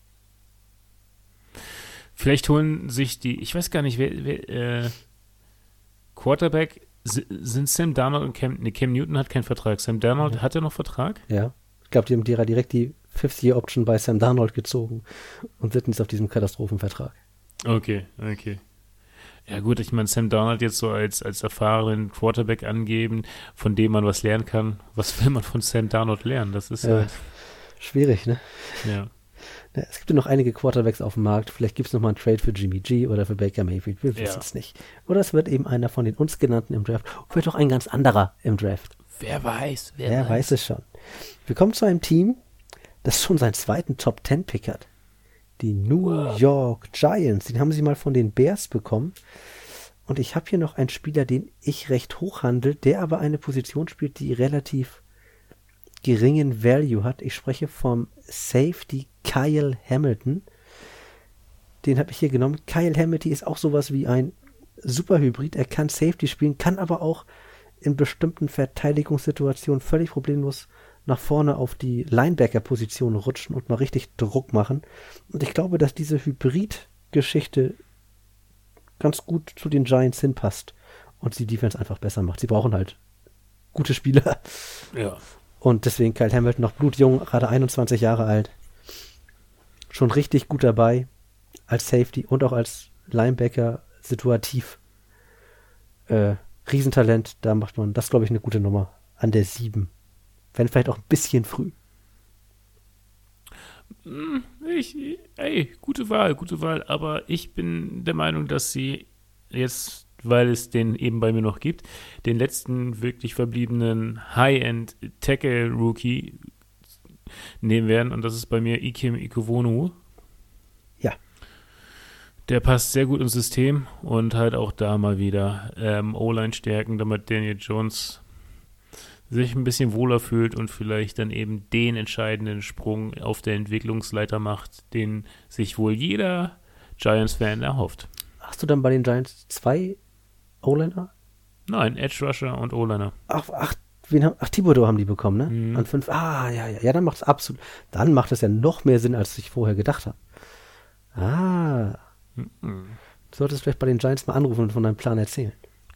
Vielleicht holen sich ich weiß gar nicht, wer Quarterback, sind Sam Darnold und Cam Newton hat keinen Vertrag. Sam Darnold, hat er noch Vertrag? Ja, ich glaube, die haben direkt die Fifth-Year-Option bei Sam Darnold gezogen und sitzen jetzt auf diesem Katastrophenvertrag. Okay. Ja gut, ich meine, Sam Darnold jetzt so als erfahrenen Quarterback angeben, von dem man was lernen kann. Was will man von Sam Darnold lernen? Das ist halt schwierig, ne? Ja. Ja, es gibt ja noch einige Quarterbacks auf dem Markt. Vielleicht gibt es nochmal einen Trade für Jimmy G oder für Baker Mayfield. Wir wissen es nicht. Oder es wird eben einer von den uns genannten im Draft. Vielleicht auch ein ganz anderer im Draft. Wer weiß. Wer weiß es schon. Wir kommen zu einem Team, das schon seinen zweiten Top-10-Pick hat. Die New York Giants. Den haben sie mal von den Bears bekommen. Und ich habe hier noch einen Spieler, den ich recht hoch handle, der aber eine Position spielt, die relativ geringen Value hat. Ich spreche vom Safety Kyle Hamilton. Den habe ich hier genommen. Kyle Hamilton ist auch sowas wie ein Superhybrid. Er kann Safety spielen, kann aber auch in bestimmten Verteidigungssituationen völlig problemlos nach vorne auf die Linebacker-Position rutschen und mal richtig Druck machen. Und ich glaube, dass diese Hybrid-Geschichte ganz gut zu den Giants hinpasst und die Defense einfach besser macht. Sie brauchen halt gute Spieler. Ja. Und deswegen Kyle Hamilton noch blutjung, gerade 21 Jahre alt. Schon richtig gut dabei als Safety und auch als Linebacker situativ. Riesentalent, da macht man, das glaube ich, eine gute Nummer an der 7. Wenn vielleicht auch ein bisschen früh. Gute Wahl, aber ich bin der Meinung, dass sie jetzt, weil es den eben bei mir noch gibt, den letzten wirklich verbliebenen High-End-Tackle-Rookie nehmen werden und das ist bei mir Ikem Ekwonu. Ja. Der passt sehr gut ins System und halt auch da mal wieder O-Line stärken, damit Daniel Jones sich ein bisschen wohler fühlt und vielleicht dann eben den entscheidenden Sprung auf der Entwicklungsleiter macht, den sich wohl jeder Giants-Fan erhofft. Hast du dann bei den Giants 2 O-Liner? Nein, Edge Rusher und O-Liner. Ach, Thibodeau haben die bekommen, ne? An 5. Ja, dann macht es ja noch mehr Sinn, als ich vorher gedacht habe. Du solltest vielleicht bei den Giants mal anrufen und von deinem Plan erzählen.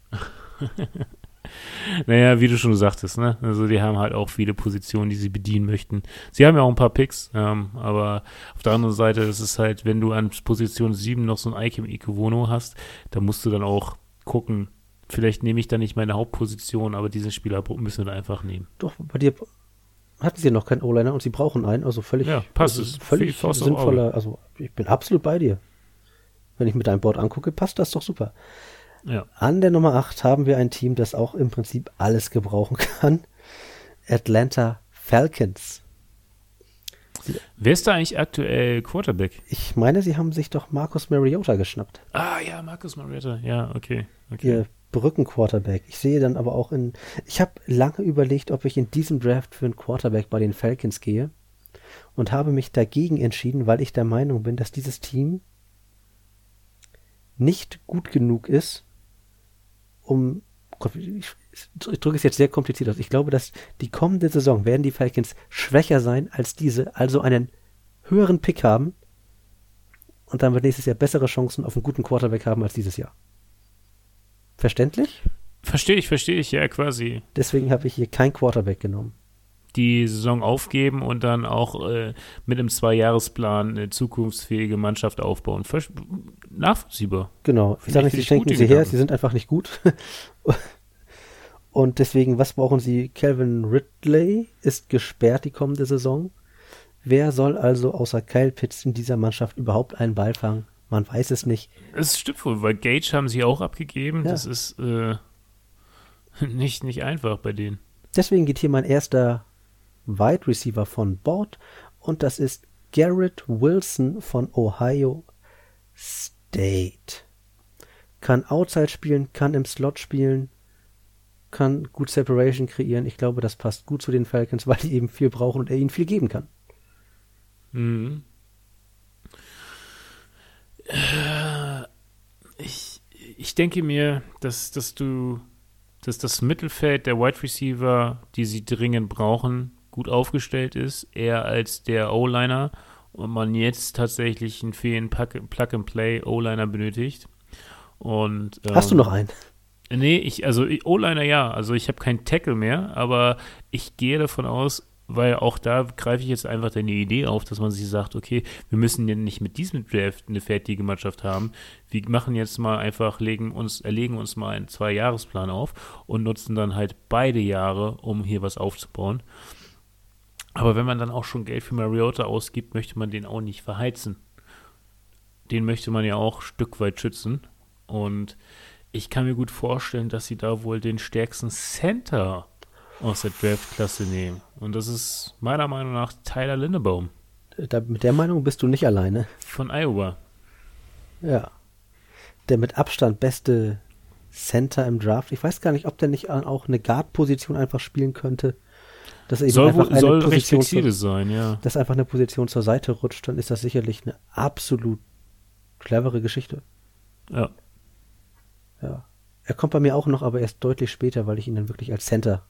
Naja, wie du schon sagtest, ne? Also die haben halt auch viele Positionen, die sie bedienen möchten. Sie haben ja auch ein paar Picks, aber auf der anderen Seite ist es halt, wenn du an Position 7 noch so ein Ikem Ekwonu hast, da musst du dann auch gucken, vielleicht nehme ich da nicht meine Hauptposition, aber diesen Spieler müssen wir da einfach nehmen. Doch, bei dir hatten sie noch keinen O-Liner und sie brauchen einen, also völlig, passt völlig sinnvoller, also ich bin absolut bei dir. Wenn ich mir dein Board angucke, passt das doch super. Ja. An der Nummer 8 haben wir ein Team, das auch im Prinzip alles gebrauchen kann. Atlanta Falcons. Wer ist da eigentlich aktuell Quarterback? Ich meine, sie haben sich doch Marcus Mariota geschnappt. Ah ja, Marcus Mariota. Ja, okay. Ihr Brückenquarterback. Ich sehe dann aber auch ich habe lange überlegt, ob ich in diesem Draft für einen Quarterback bei den Falcons gehe und habe mich dagegen entschieden, weil ich der Meinung bin, dass dieses Team nicht gut genug ist, ich drücke es jetzt sehr kompliziert aus. Ich glaube, dass die kommende Saison werden die Falcons schwächer sein als diese, also einen höheren Pick haben und dann wird nächstes Jahr bessere Chancen auf einen guten Quarterback haben als dieses Jahr. Verständlich? Verstehe ich, ja, quasi. Deswegen habe ich hier kein Quarterback genommen. Die Saison aufgeben und dann auch mit einem 2-Jahresplan eine zukunftsfähige Mannschaft aufbauen. Nachvollziehbar. Genau. Ich sage nicht, sie schenken sie her, sie sind einfach nicht gut. Und deswegen, was brauchen sie? Calvin Ridley ist gesperrt die kommende Saison. Wer soll also außer Kyle Pitts in dieser Mannschaft überhaupt einen Ball fangen? Man weiß es nicht. Es stimmt wohl, weil Gage haben sie auch abgegeben. Ja. Das ist nicht einfach bei denen. Deswegen geht hier mein erster Wide Receiver von Bord und das ist Garrett Wilson von Ohio State. Kann Outside spielen, kann im Slot spielen, kann gut Separation kreieren. Ich glaube, das passt gut zu den Falcons, weil die eben viel brauchen und er ihnen viel geben kann. Mhm. Ich denke mir, dass das Mittelfeld der Wide Receiver, die sie dringend brauchen, gut aufgestellt ist, eher als der O-Liner und man jetzt tatsächlich einen fehlen Plug-and-Play O-Liner benötigt. Und, hast du noch einen? Nee, O-Liner ja, also ich habe keinen Tackle mehr, aber ich gehe davon aus, weil auch da greife ich jetzt einfach eine Idee auf, dass man sich sagt, okay, wir müssen ja nicht mit diesem Draft eine fertige Mannschaft haben. Wir machen jetzt mal einfach, erlegen uns mal einen 2-Jahresplan auf und nutzen dann halt beide Jahre, um hier was aufzubauen. Aber wenn man dann auch schon Geld für Mariota ausgibt, möchte man den auch nicht verheizen. Den möchte man ja auch ein Stück weit schützen. Und ich kann mir gut vorstellen, dass sie da wohl den stärksten Center aus der Draft-Klasse nehmen. Und das ist meiner Meinung nach Tyler Linderbaum. Mit der Meinung bist du nicht alleine. Von Iowa. Ja. Der mit Abstand beste Center im Draft. Ich weiß gar nicht, ob der nicht auch eine Guard-Position einfach spielen könnte. Dass er eben soll recht flexibel sein, ja. Dass einfach eine Position zur Seite rutscht, dann ist das sicherlich eine absolut clevere Geschichte. Ja. Ja. Er kommt bei mir auch noch, aber erst deutlich später, weil ich ihn dann wirklich als Center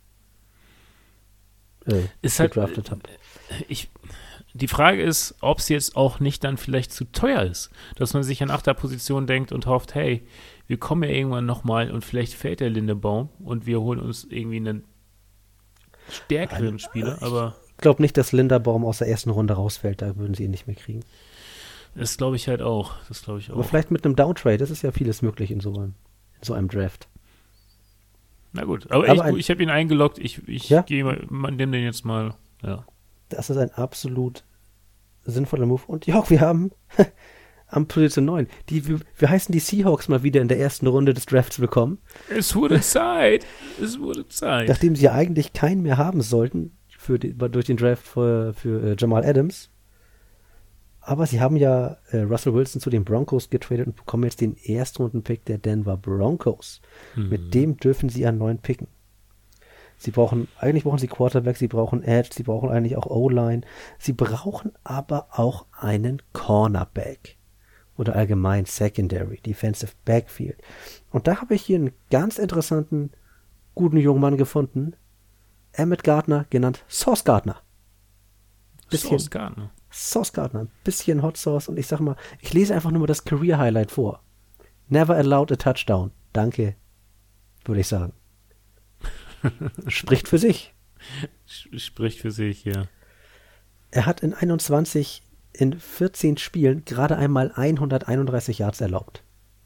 gedraftet habe. Die Frage ist, ob es jetzt auch nicht dann vielleicht zu teuer ist, dass man sich an 8. Position denkt und hofft, hey, wir kommen ja irgendwann nochmal und vielleicht fällt der Linderbaum und wir holen uns irgendwie einen stärkeren Spieler, aber ich glaube nicht, dass Linderbaum aus der ersten Runde rausfällt, da würden sie ihn nicht mehr kriegen. Das glaube ich halt auch. Aber vielleicht mit einem Downtrade, das ist ja vieles möglich in so einem Draft. Na gut, aber ich habe ihn eingeloggt, ich nehme den jetzt mal, ja. Das ist ein absolut sinnvoller Move. Und ja, wir haben am Position 9, wir heißen die Seahawks mal wieder in der ersten Runde des Drafts bekommen. Es wurde Zeit. Nachdem sie ja eigentlich keinen mehr haben sollten durch den Draft für Jamal Adams. Aber sie haben ja Russell Wilson zu den Broncos getradet und bekommen jetzt den Erstrunden-Pick der Denver Broncos. Mit dem dürfen sie einen neuen picken. Eigentlich brauchen sie Quarterback, sie brauchen Edge, sie brauchen eigentlich auch O-Line. Sie brauchen aber auch einen Cornerback. Oder allgemein Secondary, Defensive Backfield. Und da habe ich hier einen ganz interessanten, guten jungen Mann gefunden. Emmett Gardner, genannt Sauce Gardner. Sauce Gardner, ein bisschen Hot Sauce. Und ich sag mal, ich lese einfach nur mal das Career Highlight vor. Never allowed a touchdown. Danke, würde ich sagen. Spricht für sich. Spricht für sich, ja. Er hat in 14 Spielen gerade einmal 131 Yards erlaubt.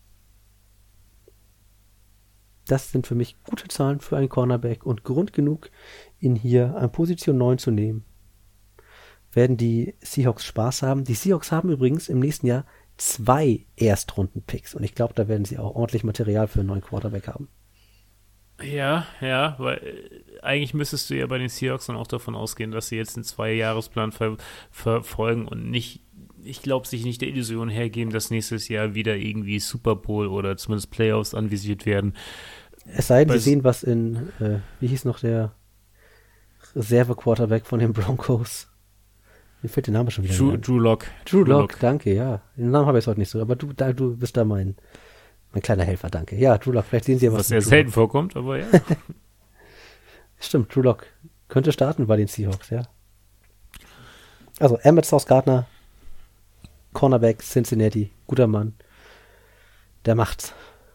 Das sind für mich gute Zahlen für einen Cornerback und Grund genug, ihn hier an Position 9 zu nehmen. Werden die Seahawks Spaß haben. Die Seahawks haben übrigens im nächsten Jahr 2 Erstrunden-Picks. Und ich glaube, da werden sie auch ordentlich Material für einen neuen Quarterback haben. Ja, weil eigentlich müsstest du ja bei den Seahawks dann auch davon ausgehen, dass sie jetzt einen 2-Jahresplan verfolgen und nicht, ich glaube, sich nicht der Illusion hergeben, dass nächstes Jahr wieder irgendwie Super Bowl oder zumindest Playoffs anvisiert werden. Es sei denn, sie sehen was in, wie hieß noch der Reserve-Quarterback von den Broncos? Mir fällt der Name schon wieder ein. Drew Lock. Drew Lock, danke, ja. Den Namen habe ich jetzt heute nicht so, aber du bist da mein kleiner Helfer, danke. Ja, Drew Lock, vielleicht sehen sie ja was. Was sehr selten vorkommt, aber ja. Stimmt, Drew Lock könnte starten bei den Seahawks, ja. Also, Emmett Sauce Gardner, Cornerback, Cincinnati, guter Mann. Der macht's.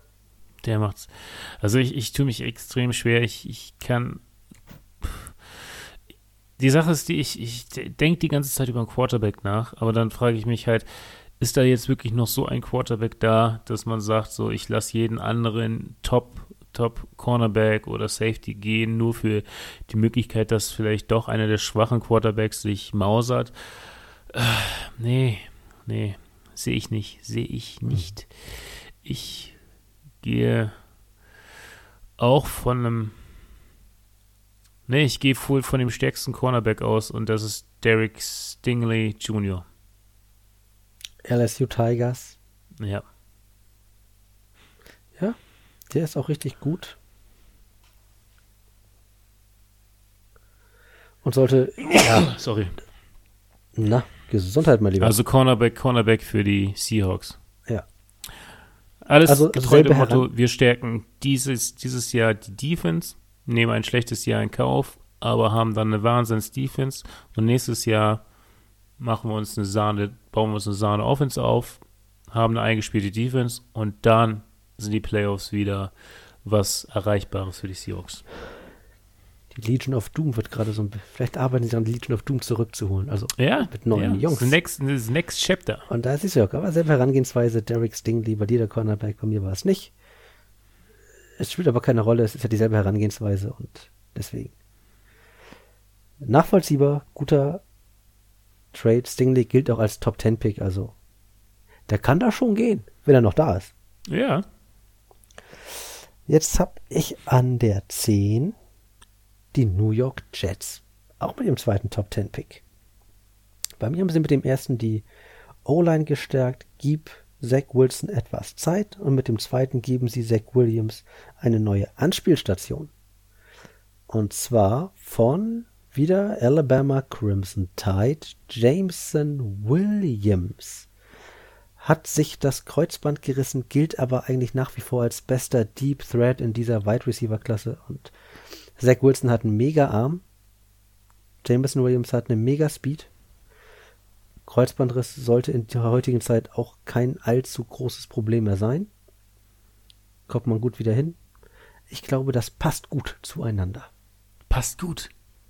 Also ich tue mich extrem schwer. Ich kann. Die Sache ist ich denke die ganze Zeit über einen Quarterback nach, aber dann frage ich mich halt, ist da jetzt wirklich noch so ein Quarterback da, dass man sagt, so ich lasse jeden anderen Top Cornerback oder Safety gehen, nur für die Möglichkeit, dass vielleicht doch einer der schwachen Quarterbacks sich mausert. Nee, sehe ich nicht. Ich gehe auch ich gehe voll von dem stärksten Cornerback aus und das ist Derek Stingley Jr. LSU Tigers. Ja. Ja, der ist auch richtig gut. Und sollte, Sorry. Na, Gesundheit, mein Lieber. Also Cornerback für die Seahawks. Ja. Alles also getreu dem Motto, wir stärken dieses Jahr die Defense, nehmen ein schlechtes Jahr in Kauf, aber haben dann eine Wahnsinns-Defense und nächstes Jahr bauen wir uns eine Sahne-Offense auf, haben eine eingespielte Defense und dann sind die Playoffs wieder was Erreichbares für die Seahawks. Die Legion of Doom wird gerade vielleicht arbeiten sie daran, die Legion of Doom zurückzuholen. Also mit neuen Jungs. Das next Chapter. Und da siehst du ja, aber selbe Herangehensweise, Derek Stingley, bei dir der Cornerback, bei mir war es nicht. Es spielt aber keine Rolle, es ist ja dieselbe Herangehensweise und deswegen. Nachvollziehbar, guter Trade. Stingley gilt auch als Top-10-Pick, also der kann da schon gehen, wenn er noch da ist. Ja. Jetzt habe ich an der 10 die New York Jets. Auch mit dem zweiten Top-10-Pick. Bei mir haben sie mit dem ersten die O-Line gestärkt, gib Zach Wilson etwas Zeit und mit dem zweiten geben sie Zach Williams eine neue Anspielstation. Und zwar von wieder Alabama Crimson Tide, Jameson Williams. Hat sich das Kreuzband gerissen, gilt aber eigentlich nach wie vor als bester Deep Threat in dieser Wide Receiver Klasse und Zach Wilson hat einen mega Arm. Jameson Williams hat einen mega Speed. Kreuzbandriss sollte in der heutigen Zeit auch kein allzu großes Problem mehr sein. Kommt man gut wieder hin. Ich glaube, das passt gut zueinander. Passt gut.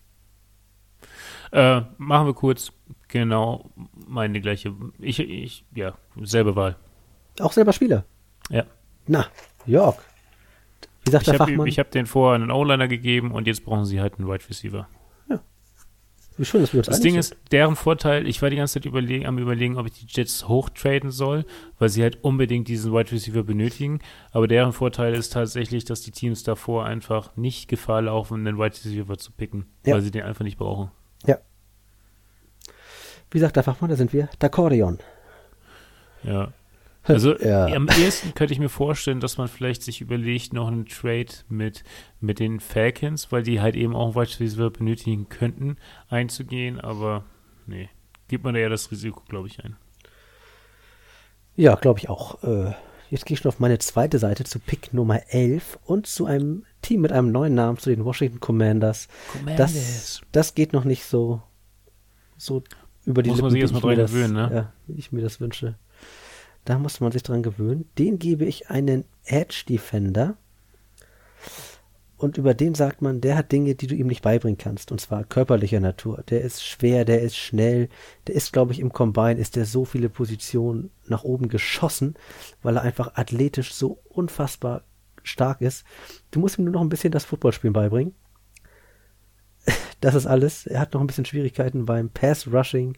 Machen wir kurz. Genau, meine gleiche. Ja, selbe Wahl. Auch selber Spieler? Ja. Na, Jörg. Wie sagt der Fachmann? Ich habe den vorher einen O-Liner gegeben und jetzt brauchen sie halt einen Wide Receiver. Ja. Wie schön, dass wir uns das Ding ist, deren Vorteil, ich war die ganze Zeit am überlegen, ob ich die Jets hochtraden soll, weil sie halt unbedingt diesen Wide Receiver benötigen. Aber deren Vorteil ist tatsächlich, dass die Teams davor einfach nicht Gefahr laufen, einen Wide Receiver zu picken, weil sie den einfach nicht brauchen. Ja. Wie sagt der Fachmann, da sind wir. D'Accordion. Ja. Also am ehesten könnte ich mir vorstellen, dass man vielleicht sich überlegt, noch einen Trade mit den Falcons, weil die halt eben auch einen Wide Receiver benötigen könnten, einzugehen, aber nee, gibt man da eher das Risiko, glaube ich, ein. Ja, glaube ich auch. Jetzt gehe ich schon auf meine zweite Seite zu Pick Nummer 11 und zu einem Team mit einem neuen Namen, zu den Washington Commanders. Das geht noch nicht so über die Lippen. Muss man sich erstmal dran gewöhnen, ne? Ja, wie ich mir das wünsche. Da muss man sich dran gewöhnen. Den gebe ich einen Edge Defender. Und über den sagt man, der hat Dinge, die du ihm nicht beibringen kannst. Und zwar körperlicher Natur. Der ist schwer, der ist schnell. Der ist, glaube ich, im Combine ist der so viele Positionen nach oben geschossen, weil er einfach athletisch so unfassbar stark ist. Du musst ihm nur noch ein bisschen das Footballspielen beibringen. Das ist alles. Er hat noch ein bisschen Schwierigkeiten beim Pass-Rushing,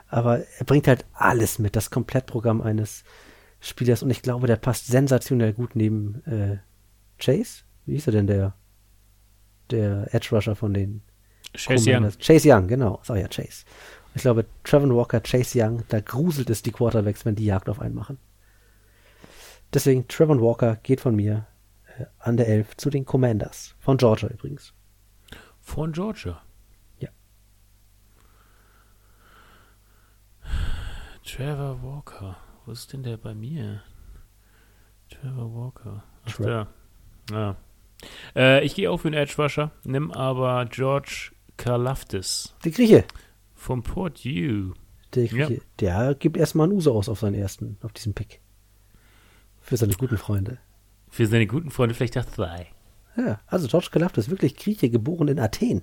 Aber er bringt halt alles mit, das Komplettprogramm eines Spielers. Und ich glaube, der passt sensationell gut neben Chase. Wie hieß er denn, der Edge Rusher von den Chase Young. Chase Young, genau. Sag ja, Chase. Ich glaube, Trevor Walker, Chase Young, da gruselt es die Quarterbacks, wenn die Jagd auf einen machen. Deswegen, Trevor Walker geht von mir an der 11 zu den Commanders. Von Georgia übrigens. Von Georgia? Ja. Trevor Walker. Wo ist denn der bei mir? Trevor Walker. Ach, da. Ja. Ich gehe auch für den Edge Rusher, nimm aber George Karlaftis. Der Grieche. Vom Purdue. Der Grieche. Ja. Der gibt erstmal einen Uso aus auf diesen Pick. Für seine guten Freunde. Für seine guten Freunde vielleicht auch 2. Ja, also George Karlaftis ist wirklich Grieche, geboren in Athen.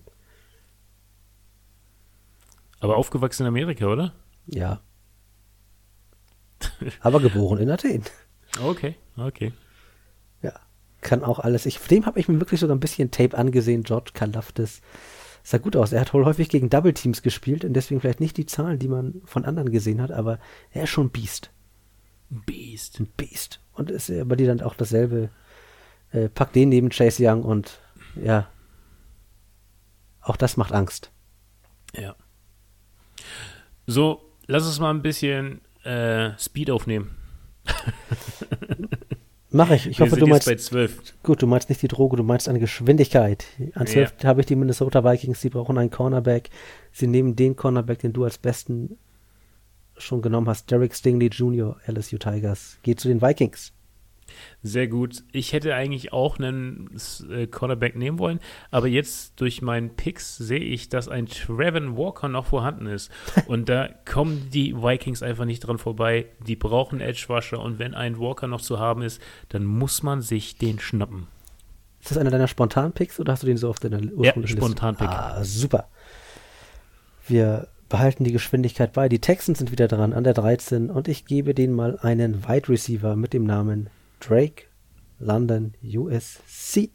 Aber aufgewachsen in Amerika, oder? Ja. Aber geboren in Athen. Okay. Ja, kann auch alles. Dem habe ich mir wirklich sogar ein bisschen Tape angesehen, George Karlaftis. Sah gut aus. Er hat wohl häufig gegen Double Teams gespielt und deswegen vielleicht nicht die Zahlen, die man von anderen gesehen hat, aber er ist schon ein Biest. Ein Biest. Und ist bei dir dann auch dasselbe. Pack den neben Chase Young und ja, auch das macht Angst. Ja. So, lass uns mal ein bisschen Speed aufnehmen. Mache ich. Ich hoffe, du meinst. Bei 12. Gut, du meinst nicht die Droge, du meinst eine Geschwindigkeit. An 12 habe ich die Minnesota Vikings, die brauchen einen Cornerback. Sie nehmen den Cornerback, den du als besten schon genommen hast, Derek Stingley Jr., LSU Tigers. Geht zu den Vikings. Sehr gut. Ich hätte eigentlich auch einen Cornerback nehmen wollen, aber jetzt durch meinen Picks sehe ich, dass ein Trevor Walker noch vorhanden ist. Und da kommen die Vikings einfach nicht dran vorbei. Die brauchen Edge Rusher und wenn ein Walker noch zu haben ist, dann muss man sich den schnappen. Ist das einer deiner spontanen Picks oder hast du den so auf deiner ursprünglichen Liste? Spontan Pick. Super. Wir behalten die Geschwindigkeit bei. Die Texans sind wieder dran an der 13 und ich gebe denen mal einen Wide Receiver mit dem Namen Drake London USC.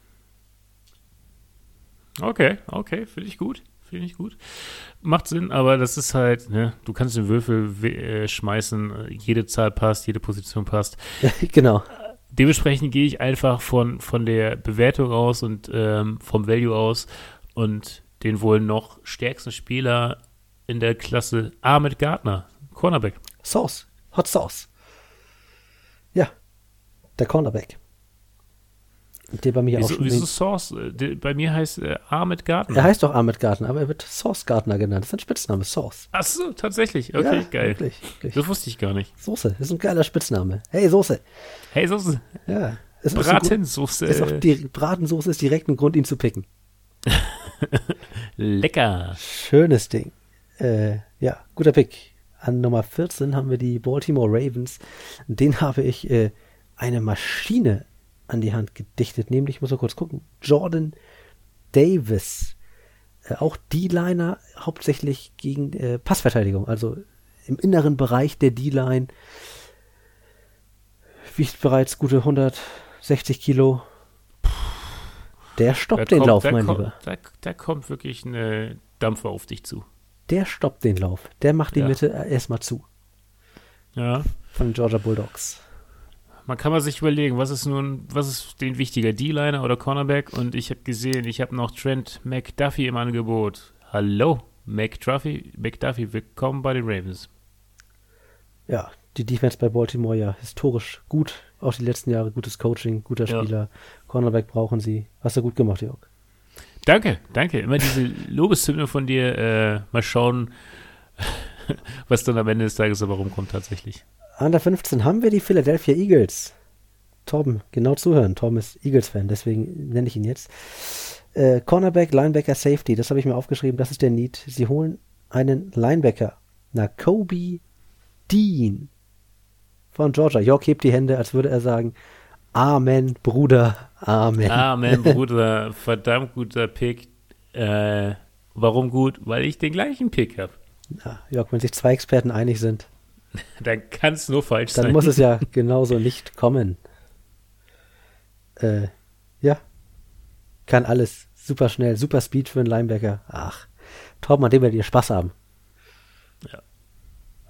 Okay, finde ich gut. Macht Sinn, aber das ist halt, ne, du kannst den Würfel schmeißen, jede Zahl passt, jede Position passt. Genau. Dementsprechend gehe ich einfach von der Bewertung aus und vom Value aus und den wohl noch stärksten Spieler in der Klasse Ahmed Gardner, Cornerback. Hot Sauce. Ja, der Cornerback. Der bei mir auch schon. Wieso Sauce? Bei mir heißt Ahmed Gardner. Er heißt doch Ahmed Gardner, aber er wird Sauce Gardner genannt. Das ist ein Spitzname, Sauce. Ach so, tatsächlich. Okay, ja, geil. Wirklich. Das wusste ich gar nicht. Soße, das ist ein geiler Spitzname. Hey, Soße. Ja. Bratensoße. Die Bratensoße ist direkt ein Grund, ihn zu picken. Lecker. Schönes Ding. Ja, guter Pick. An Nummer 14 haben wir die Baltimore Ravens. Den habe ich eine Maschine an die Hand gedichtet. Nämlich, ich muss mal kurz gucken, Jordan Davis. Auch D-Liner, hauptsächlich gegen Passverteidigung. Also im inneren Bereich der D-Line. Wiegt bereits gute 160 Kilo. Der stoppt den Lauf, mein Lieber. Da kommt wirklich eine Dampfer auf dich zu. Der stoppt den Lauf. Der macht die Mitte erstmal zu. Ja. Von den Georgia Bulldogs. Man kann mal sich überlegen, was ist den wichtiger, D-Liner oder Cornerback? Und ich habe gesehen, ich habe noch Trent McDuffie im Angebot. Hallo, McDuffie, willkommen bei den Ravens. Ja, die Defense bei Baltimore ja historisch gut. Auch die letzten Jahre gutes Coaching, guter Spieler. Cornerback brauchen sie. Hast du gut gemacht, Jörg. Danke. Immer diese Lobeshymne von dir. Mal schauen, was dann am Ende des Tages aber rumkommt tatsächlich. An der 15 haben wir die Philadelphia Eagles. Torben, genau zuhören. Torben ist Eagles-Fan, deswegen nenne ich ihn jetzt. Cornerback, Linebacker, Safety, das habe ich mir aufgeschrieben, das ist der Need. Sie holen einen Linebacker. Kobe Dean von Georgia. Jörg hebt die Hände, als würde er sagen, Amen, Bruder, Amen. Amen, Bruder, verdammt guter Pick. Warum gut? Weil ich den gleichen Pick habe. Ja, Jörg, wenn sich zwei Experten einig sind, dann kann es nur falsch sein. Dann muss es ja genauso nicht kommen. Ja. Kann alles. Super schnell, super Speed für einen Linebacker. Ach, Torben, an dem wir dir Spaß haben. Ja.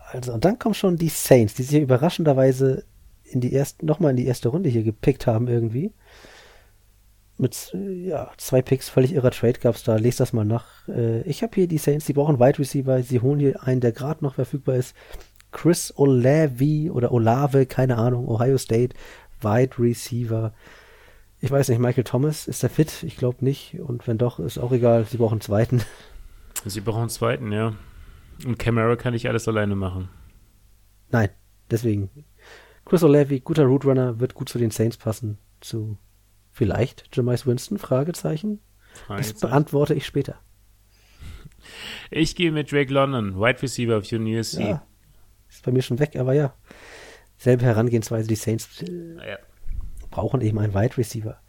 Also, und dann kommen schon die Saints, die sich ja überraschenderweise nochmal in die erste Runde hier gepickt haben irgendwie. Mit 2 Picks, völlig irrer Trade gab's da. Lest das mal nach. Ich habe hier die Saints, die brauchen Wide Receiver. Sie holen hier einen, der gerade noch verfügbar ist. Chris Olave, keine Ahnung, Ohio State, Wide Receiver. Ich weiß nicht, Michael Thomas, ist der fit? Ich glaube nicht. Und wenn doch, ist auch egal. Sie brauchen einen zweiten. Sie brauchen einen zweiten, ja. Und Kamara kann nicht alles alleine machen. Nein, deswegen. Chris Olave, guter Route Runner, wird gut zu den Saints passen. Zu vielleicht Jameis Winston? Fragezeichen. Das beantworte ich später. Ich gehe mit Drake London, Wide Receiver auf USC. Ja, ist bei mir schon weg, aber ja. Selbe Herangehensweise, die Saints brauchen eben einen Wide Receiver.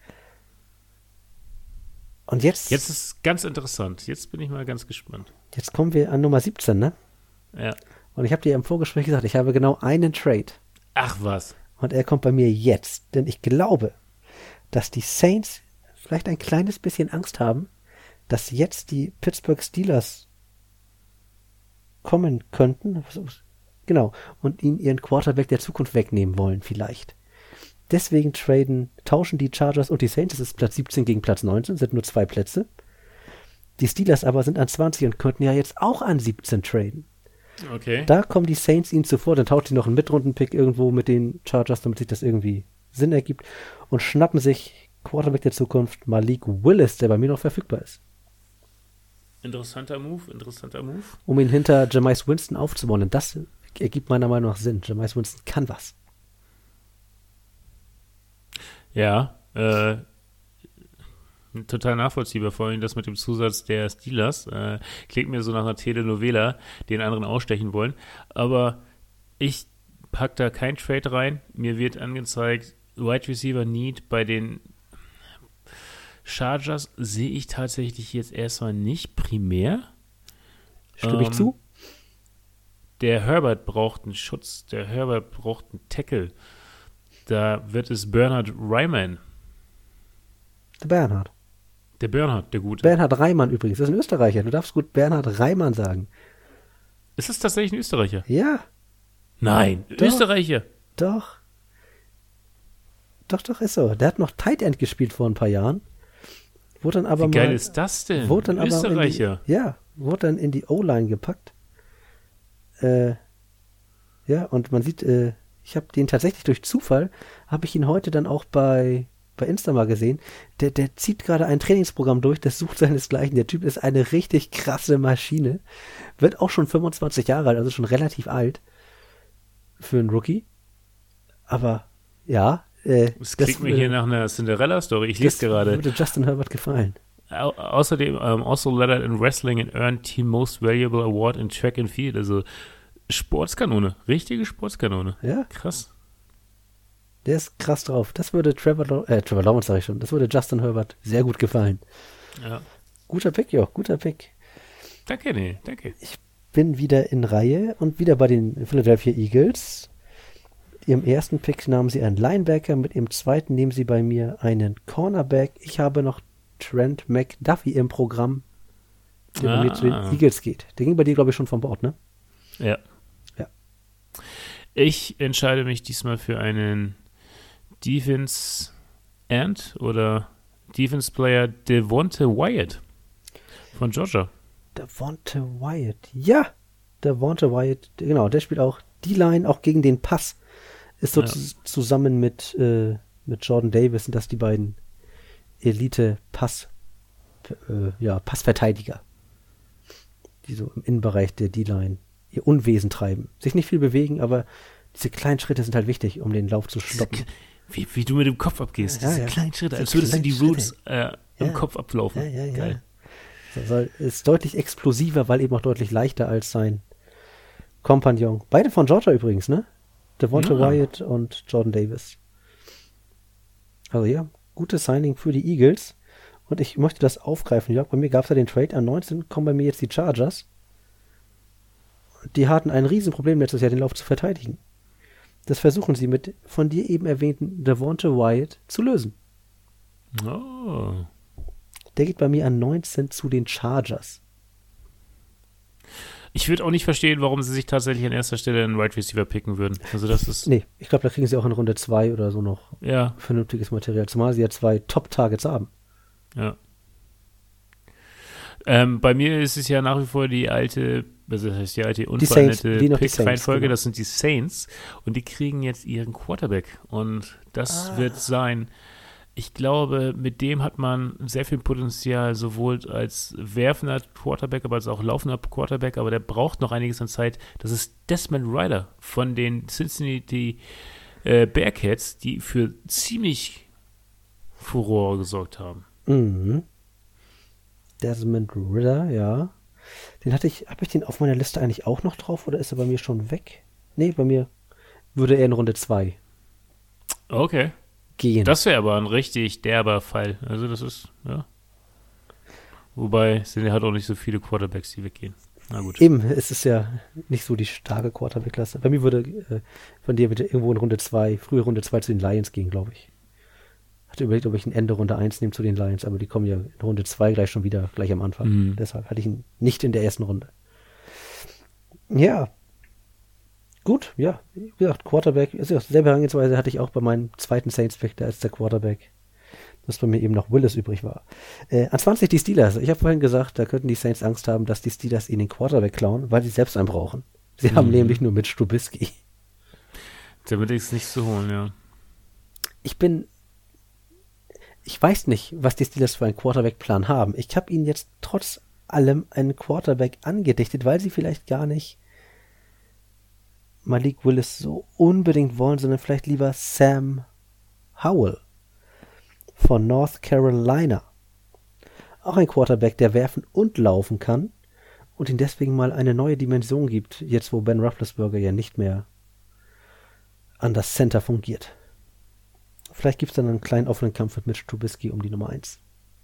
Und jetzt ist es ganz interessant. Jetzt bin ich mal ganz gespannt. Jetzt kommen wir an Nummer 17, ne? Ja. Und ich habe dir im Vorgespräch gesagt, ich habe genau einen Trade. Ach was. Und er kommt bei mir jetzt. Denn ich glaube, dass die Saints vielleicht ein kleines bisschen Angst haben, dass jetzt die Pittsburgh Steelers kommen könnten. Genau. Und ihnen ihren Quarterback der Zukunft wegnehmen wollen vielleicht. Deswegen tauschen die Chargers und die Saints. Das ist Platz 17 gegen Platz 19, sind nur 2 Plätze. Die Steelers aber sind an 20 und könnten ja jetzt auch an 17 traden. Okay. Da kommen die Saints ihnen zuvor, dann tauscht sie noch einen Mitrundenpick irgendwo mit den Chargers, damit sich das irgendwie Sinn ergibt und schnappen sich Quarterback der Zukunft Malik Willis, der bei mir noch verfügbar ist. Interessanter Move. Um ihn hinter Jameis Winston aufzubauen. Und das ergibt meiner Meinung nach Sinn. Jameis Winston kann was. Ja, total nachvollziehbar, vor allem das mit dem Zusatz der Steelers. Klingt mir so nach einer Telenovela, den anderen ausstechen wollen. Aber ich pack da kein Trade rein. Mir wird angezeigt, Wide Receiver Need bei den Chargers sehe ich tatsächlich jetzt erstmal nicht primär. Stimme ich zu? Der Herbert braucht einen Schutz, der Herbert braucht einen Tackle. Da wird es Bernhard Reimann. Der Bernhard, der Gute. Bernhard Reimann übrigens, das ist ein Österreicher. Du darfst gut Bernhard Reimann sagen. Ist es tatsächlich ein Österreicher? Ja. Nein, Doch. Österreicher. Doch, ist so. Der hat noch Tight End gespielt vor ein paar Jahren. Wurde dann aber Wie geil ist das denn? Wurde dann Österreicher. Wurde dann in die O-Line gepackt. Und man sieht, ich habe den tatsächlich durch Zufall, habe ich ihn heute dann auch bei Insta mal gesehen. Der zieht gerade ein Trainingsprogramm durch, das sucht seinesgleichen. Der Typ ist eine richtig krasse Maschine. Wird auch schon 25 Jahre alt, also schon relativ alt für einen Rookie. Aber ja, das klingt mir hier nach einer Cinderella-Story. Ich lese gerade. Würde Justin Herbert gefallen. Außerdem also lettered in Wrestling and earned Team Most Valuable Award in Track and Field. Also Sportskanone, richtige Sportskanone. Ja. Krass. Der ist krass drauf. Das würde Trevor Lawrence, sag ich schon. Das würde Justin Herbert sehr gut gefallen. Ja. Guter Pick, Joch, guter Pick. Danke, nee, danke. Ich bin wieder in Reihe und wieder bei den Philadelphia Eagles. Mit ihrem ersten Pick nahmen sie einen Linebacker, mit ihrem zweiten nehmen sie bei mir einen Cornerback. Ich habe noch Trent McDuffie im Programm, der bei mir zu den Eagles geht. Der ging bei dir, glaube ich, schon von Bord, ne? Ja. Ich entscheide mich diesmal für einen Defense End oder Defense Player Devonta Wyatt von Georgia. Devonta Wyatt, ja. Devonta Wyatt, genau, der spielt auch die Line, auch gegen den Pass. Ist so zusammen mit Jordan Davis, sind das die beiden Passverteidiger, die so im Innenbereich der D-Line ihr Unwesen treiben. Sich nicht viel bewegen, aber diese kleinen Schritte sind halt wichtig, um den Lauf zu stoppen. Wie du mit dem Kopf abgehst. Diese kleinen Schritte, als würdest du die Routes im Kopf ablaufen. Ja. Geil. Ist deutlich explosiver, weil eben auch deutlich leichter als sein Kompagnon. Beide von Georgia übrigens, ne? Devonta Wyatt und Jordan Davis. Also ja, gutes Signing für die Eagles. Und ich möchte das aufgreifen. Ja, bei mir gab es ja den Trade an 19, kommen bei mir jetzt die Chargers. Die hatten ein Riesenproblem letztes Jahr, den Lauf zu verteidigen. Das versuchen sie mit von dir eben erwähnten Devonta Wyatt zu lösen. Oh. Der geht bei mir an 19 zu den Chargers. Ich würde auch nicht verstehen, warum sie sich tatsächlich an erster Stelle einen Wide Receiver picken würden. Also das ist... Nee, ich glaube, da kriegen sie auch in Runde 2 oder so noch vernünftiges Material, zumal sie ja 2 Top-Targets haben. Ja. Bei mir ist es ja nach wie vor die alte, also das heißt die alte unveränderte Pick-Reihenfolge, genau. Das sind die Saints und die kriegen jetzt ihren Quarterback und das wird sein, ich glaube, mit dem hat man sehr viel Potenzial, sowohl als werfender Quarterback, aber als auch laufender Quarterback, aber der braucht noch einiges an Zeit. Das ist Desmond Ridder von den Cincinnati Bearcats, die für ziemlich Furore gesorgt haben. Mhm. Desmond Ridder, ja. Habe ich den auf meiner Liste eigentlich auch noch drauf oder ist er bei mir schon weg? Nee, bei mir würde er in Runde 2 okay. gehen. Das wäre aber ein richtig derber Fall. Also das ist, ja. Wobei, sind halt auch nicht so viele Quarterbacks, die weggehen. Na gut. Eben, es ist ja nicht so die starke Quarterback-Klasse. Bei mir würde von dir bitte irgendwo in Runde 2, frühe Runde 2 zu den Lions gehen, glaube ich. Hatte überlegt, ob ich ein Ende Runde 1 nehme zu den Lions, aber die kommen ja in Runde 2 gleich schon wieder, gleich am Anfang. Mhm. Deshalb hatte ich ihn nicht in der ersten Runde. Ja. Gut, ja. Wie gesagt, Quarterback, also selbe Herangehensweise hatte ich auch bei meinem zweiten Saints-Pick, da ist der Quarterback, dass bei mir eben noch Willis übrig war. An 20 die Steelers. Ich habe vorhin gesagt, da könnten die Saints Angst haben, dass die Steelers ihnen den Quarterback klauen, weil sie selbst einen brauchen. Sie haben nämlich nur mit Trubisky. Damit ist es nicht zu holen, ja. Ich weiß nicht, was die Steelers für einen Quarterback-Plan haben. Ich habe ihnen jetzt trotz allem einen Quarterback angedichtet, weil sie vielleicht gar nicht Malik Willis so unbedingt wollen, sondern vielleicht lieber Sam Howell von North Carolina. Auch ein Quarterback, der werfen und laufen kann und ihnen deswegen mal eine neue Dimension gibt, jetzt wo Ben Roethlisberger ja nicht mehr an das Center fungiert. Vielleicht gibt es dann einen kleinen offenen Kampf mit Mitch Trubisky um die Nummer 1.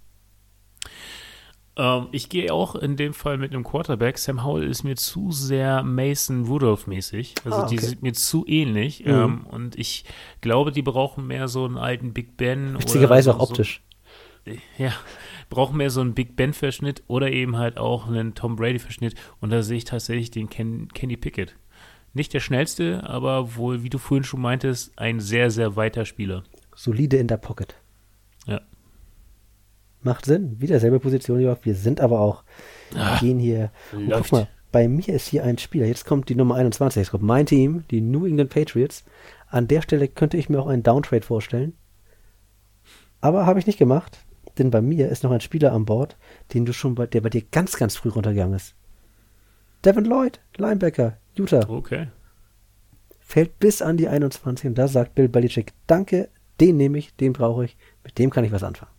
Ich gehe auch in dem Fall mit einem Quarterback. Sam Howell ist mir zu sehr Mason Rudolph-mäßig. Also die sind mir zu ähnlich. Und ich glaube, die brauchen mehr so einen alten Big Ben. Witzigerweise auch optisch. Ja, brauchen mehr so einen Big Ben-Verschnitt oder eben halt auch einen Tom Brady-Verschnitt. Und da sehe ich tatsächlich den Kenny Pickett. Nicht der schnellste, aber wohl, wie du vorhin schon meintest, ein sehr, sehr weiter Spieler. Solide in der Pocket. Ja. Macht Sinn. Wieder selbe Position, ja. Wir sind aber auch, gehen hier. Guck mal, bei mir ist hier ein Spieler. Jetzt kommt die Nummer 21. Jetzt kommt mein Team, die New England Patriots. An der Stelle könnte ich mir auch einen Downtrade vorstellen. Aber habe ich nicht gemacht, denn bei mir ist noch ein Spieler an Bord, der bei dir ganz, ganz früh runtergegangen ist. Devin Lloyd, Linebacker, Utah. Okay. Fällt bis an die 21 und da sagt Bill Belichick, danke, den nehme ich, den brauche ich, mit dem kann ich was anfangen.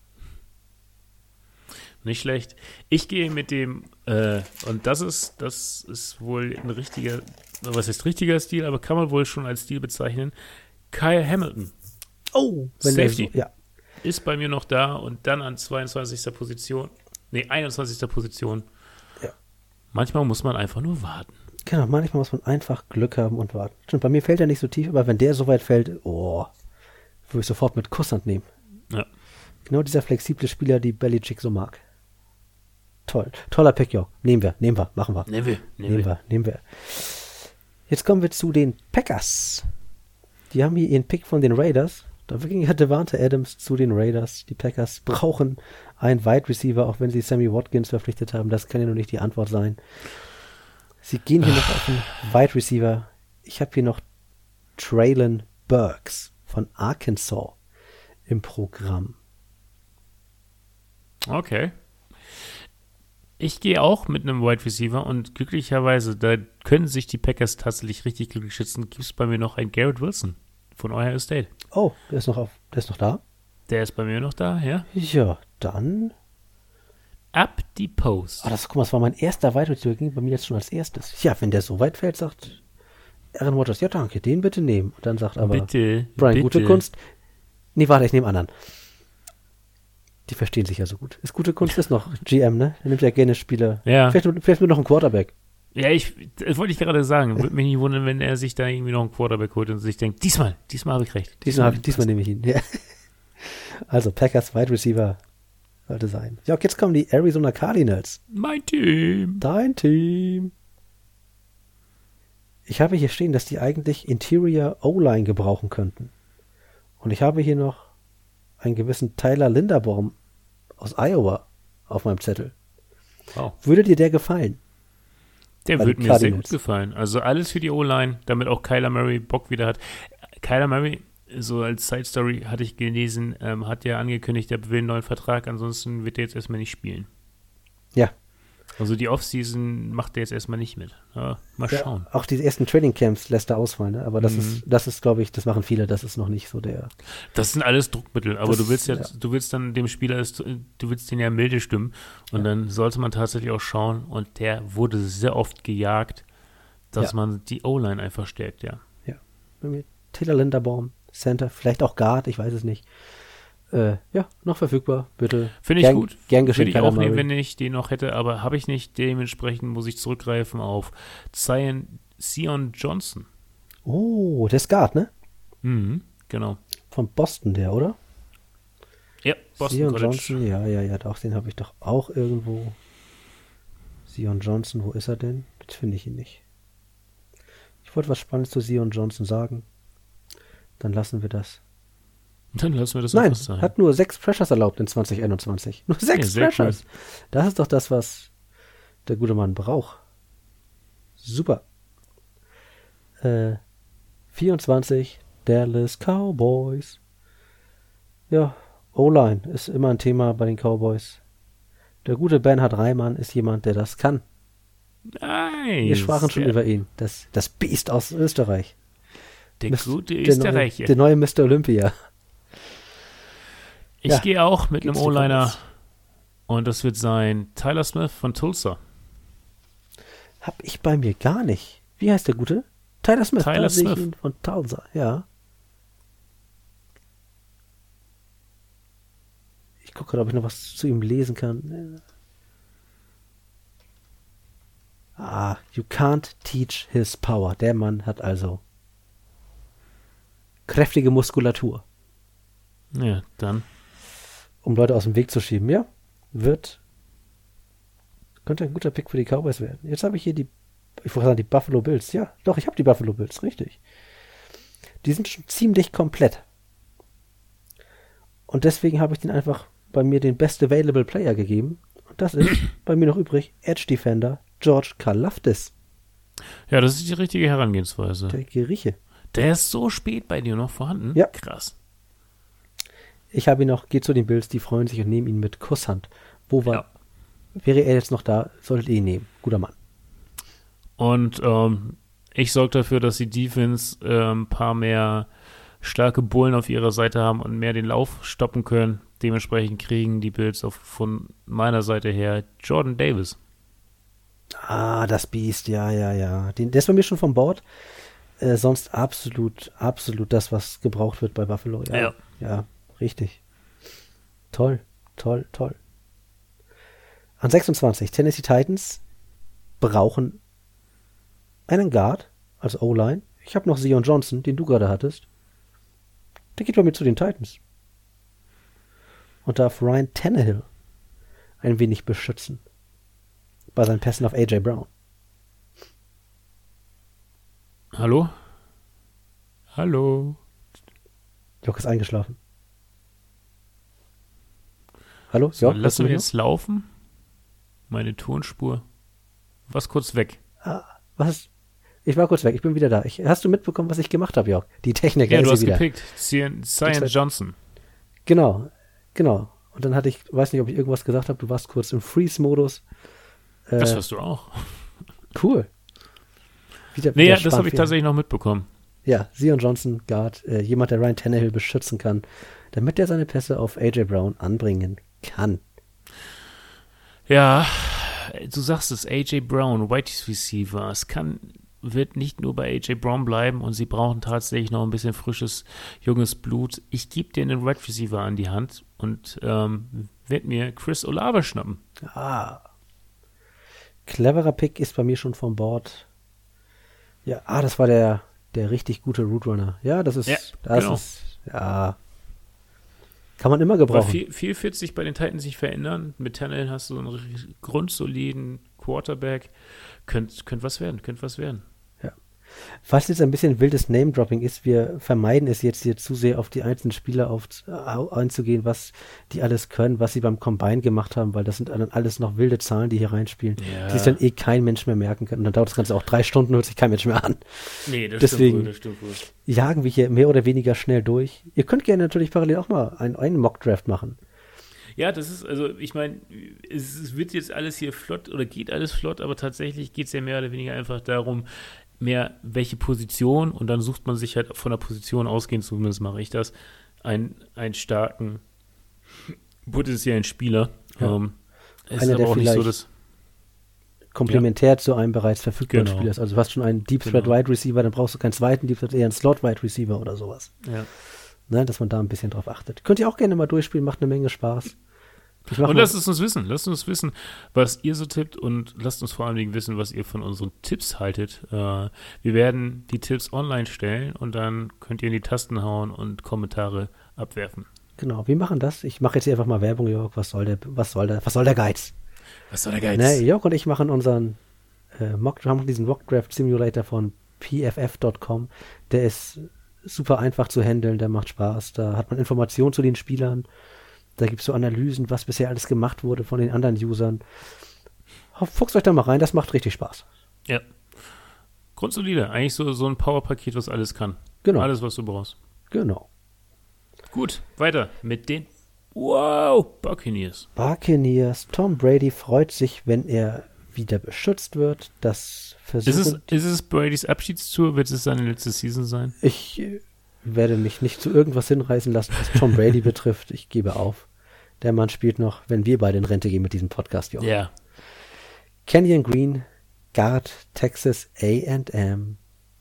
Nicht schlecht. Ich gehe mit dem, und das ist wohl ein richtiger, was ist richtiger Stil, aber kann man wohl schon als Stil bezeichnen, Kyle Hamilton. Oh, Safety. Ja. Ist bei mir noch da und dann an 21. Position. Ja. Manchmal muss man einfach nur warten. Genau, manchmal muss man einfach Glück haben und warten. Stimmt, bei mir fällt er nicht so tief, aber wenn der so weit fällt, würde ich sofort mit Kusshand nehmen. Ja. Genau dieser flexible Spieler, die Belichick so mag. Toll. Toller Pick, ja. Nehmen wir, machen wir. Nehmen wir. Jetzt kommen wir zu den Packers. Die haben hier ihren Pick von den Raiders. Da ging Davante Adams zu den Raiders. Die Packers brauchen einen Wide Receiver, auch wenn sie Sammy Watkins verpflichtet haben. Das kann ja noch nicht die Antwort sein. Sie gehen hier noch auf einen Wide Receiver. Ich habe hier noch Traylon Burks von Arkansas im Programm. Okay. Ich gehe auch mit einem Wide Receiver und glücklicherweise, da können sich die Packers tatsächlich richtig glücklich schätzen, gibt es bei mir noch einen Garrett Wilson von Ohio State. Oh, der ist noch da? Der ist bei mir noch da, ja. Ja, dann Ab die Post. Guck mal, das war mein erster Wide Receiver, ging bei mir jetzt schon als erstes. Ja, wenn der so weit fällt, sagt Aaron Rodgers, ja danke, den bitte nehmen. Und dann sagt aber Brian, gute Kunst. Nee, warte, ich nehme anderen. Die verstehen sich ja so gut. Ist gute Kunst, ist noch GM, ne? Der nimmt ja gerne Spieler. Ja. Vielleicht nur noch einen Quarterback. Ja, das wollte ich gerade sagen. Würde mich nicht wundern, wenn er sich da irgendwie noch einen Quarterback holt und sich denkt, diesmal habe ich recht. Diesmal nehme ich ihn. Ja. Also, Packers Wide Receiver sollte sein. Ja, jetzt kommen die Arizona Cardinals. Mein Team. Dein Team. Ich habe hier stehen, dass die eigentlich Interior O-Line gebrauchen könnten. Und ich habe hier noch einen gewissen Tyler Linderbaum aus Iowa auf meinem Zettel. Wow. Würde dir der gefallen? Der Bei würde den mir sehr Cardinals. gut gefallen. Also alles für die O-Line, damit auch Kyler Murray Bock wieder hat. Kyler Murray, so als Side-Story hatte ich gelesen, hat ja angekündigt, er will einen neuen Vertrag, ansonsten wird er jetzt erstmal nicht spielen. Ja. Also die Offseason macht er jetzt erstmal nicht mit. Ja, mal schauen. Auch die ersten Trainingcamps lässt er ausfallen, ne? Aber das ist, glaube ich, das machen viele, das ist noch nicht so der. Das sind alles Druckmittel, aber Das- du willst ja. du willst dann dem Spieler, du willst den ja milde stimmen und dann sollte man tatsächlich auch schauen und der wurde sehr oft gejagt, dass Ja. man die O-Line einfach stärkt, ja. Bei mir Taylor Linderbaum, Center, vielleicht auch Guard, ich weiß es nicht. Noch verfügbar, bitte. Finde ich Gern- gut. Gern Würde geschehen, ich Kyler auch nehmen, Murray. wenn ich den noch hätte, aber habe ich nicht. Dementsprechend muss ich zurückgreifen auf Sion Johnson. Oh, der ist Guard, ne? Mhm, genau. Von Boston, der, oder? Ja, Boston Sion College. Johnson, ja, doch, den habe ich doch auch irgendwo. Sion Johnson, wo ist er denn? Jetzt finde ich ihn nicht. Ich wollte was Spannendes zu Sion Johnson sagen. Dann lassen wir das. Dann lassen wir das Nein, einfach sein. hat nur 6 Pressures erlaubt in 2021. Nur 6 sehr Pressures. Das ist doch das, was der gute Mann braucht. Super. 24 Dallas Cowboys. Ja, O-Line ist immer ein Thema bei den Cowboys. Der gute Bernhard Reimann ist jemand, der das kann. Nice. Wir sprachen schon über ihn. Das Biest aus Österreich. Der gute Der Österreicher. der neue Mr. Olympia. Ich Ja. gehe auch mit einem Gibt's die O-Liner Cowboys? und das wird sein Tyler Smith von Tulsa. Hab ich bei mir gar nicht. Wie heißt der gute? Tyler Smith. Tyler Da sehe ich Smith. ihn von Tulsa, ja. Ich gucke gerade, ob ich noch was zu ihm lesen kann. You can't teach his power. Der Mann hat also kräftige Muskulatur, Ja, dann. um Leute aus dem Weg zu schieben. Ja, könnte ein guter Pick für die Cowboys werden. Jetzt habe ich hier ich wollte sagen, die Buffalo Bills. Ja, doch, ich habe die Buffalo Bills, richtig. Die sind schon ziemlich komplett. Und deswegen habe ich den einfach bei mir den Best Available Player gegeben. Und das ist bei mir noch übrig Edge Defender George Karlaftis, Ja, das ist die richtige Herangehensweise. der Grieche. Der ist so spät bei dir noch vorhanden? Ja. Krass. Ich habe ihn noch, geht zu den Bills, die freuen sich und nehmen ihn mit Kusshand. Ja. Wäre er jetzt noch da, solltet ihr ihn nehmen. Guter Mann. Und ich sorge dafür, dass die Defense ein paar mehr starke Bullen auf ihrer Seite haben und mehr den Lauf stoppen können. Dementsprechend kriegen die Bills von meiner Seite her Jordan Davis. Das Biest, ja. Der ist bei mir schon vom Bord. Sonst absolut das, was gebraucht wird bei Buffalo. Ja, richtig. Toll. An 26, Tennessee Titans brauchen einen Guard als O-Line. Ich habe noch Sion Johnson, den du gerade hattest. Der geht bei mir zu den Titans. Und darf Ryan Tannehill ein wenig beschützen. Bei seinen Pässen auf AJ Brown. Hallo? Hallo? Jock ist eingeschlafen. Hallo? So, Jock, hörst du lassen wir mich jetzt laufen. Meine Tonspur. Was kurz weg. noch? Was? Ich war kurz weg, ich bin wieder da. Hast du mitbekommen, was ich gemacht habe, Jörg? Die Technik Ja, du ist hast wieder. gepickt. Cyan Johnson. Genau. Und dann hatte ich, weiß nicht, ob ich irgendwas gesagt habe, du warst kurz im Freeze-Modus. Das hörst du auch. Cool. Wieder Nee, ja, das spannend habe ich wieder. tatsächlich noch mitbekommen. Ja, Sion Johnson, Guard, jemand, der Ryan Tannehill beschützen kann, damit er seine Pässe auf AJ Brown anbringen kann. Ja, du sagst es, AJ Brown, Wide Receiver. Wird nicht nur bei AJ Brown bleiben und sie brauchen tatsächlich noch ein bisschen frisches, junges Blut. Ich gebe dir einen Wide Receiver an die Hand und werde mir Chris Olave schnappen. Cleverer Pick ist bei mir schon vom Bord. Ja, das war der richtig gute Route Runner. Ja, das ist, kann man immer Aber gebrauchen. viel wird sich bei den Titans nicht verändern. Mit Tannehill hast du so einen grundsoliden Quarterback. Könnt was werden. Was jetzt ein bisschen wildes Name-Dropping ist, wir vermeiden es jetzt hier zu sehr auf die einzelnen Spieler einzugehen, was die alles können, was sie beim Combine gemacht haben, weil das sind dann alles noch wilde Zahlen, die hier reinspielen, die sich dann kein Mensch mehr merken kann. Und dann dauert das Ganze auch 3 Stunden, hört sich kein Mensch mehr an. Nee, Deswegen das stimmt wohl. jagen wir hier mehr oder weniger schnell durch. Ihr könnt gerne natürlich parallel auch mal einen Mock-Draft machen. Ja, das ist, also ich meine, es wird jetzt alles hier flott oder geht alles flott, aber tatsächlich geht es ja mehr oder weniger einfach darum, mehr welche Position, und dann sucht man sich halt von der Position ausgehend, zumindest mache ich das, einen starken potenziellen Spieler. Ja. Es ist aber auch nicht so, dass komplementär zu einem bereits verfügbaren Spieler ist. Also du hast schon einen Deep Threat Wide Receiver, dann brauchst du keinen zweiten Deep Threat, eher einen Slot Wide Receiver oder sowas. Ja. Ne, dass man da ein bisschen drauf achtet. Könnt ihr auch gerne mal durchspielen, macht eine Menge Spaß. Und lasst uns wissen, was ihr so tippt, und lasst uns vor allen Dingen wissen, was ihr von unseren Tipps haltet. Wir werden die Tipps online stellen und dann könnt ihr in die Tasten hauen und Kommentare abwerfen. Genau, wir machen das. Ich mache jetzt hier einfach mal Werbung, Jörg. Was soll der Geiz? Was soll der Geiz? Ne, Jörg und ich machen unseren diesen Mock-Draft Simulator von pff.com. Der ist super einfach zu handeln, der macht Spaß. Da hat man Informationen zu den Spielern. Da gibt es so Analysen, was bisher alles gemacht wurde von den anderen Usern. Fuchst euch da mal rein, das macht richtig Spaß. Ja. Grundsolide. Eigentlich so ein Powerpaket, was alles kann. Genau. Alles, was du brauchst. Genau. Gut, weiter mit den Buccaneers. Tom Brady freut sich, wenn er wieder beschützt wird. Das versuchen. Ist es Bradys Abschiedstour? Wird es seine letzte Season sein? Ich werde mich nicht zu irgendwas hinreißen lassen, was Tom Brady betrifft. Ich gebe auf. Der Mann spielt noch, wenn wir beide in Rente gehen mit diesem Podcast. Ja. Yeah. Kenyon Green, Guard, Texas A&M.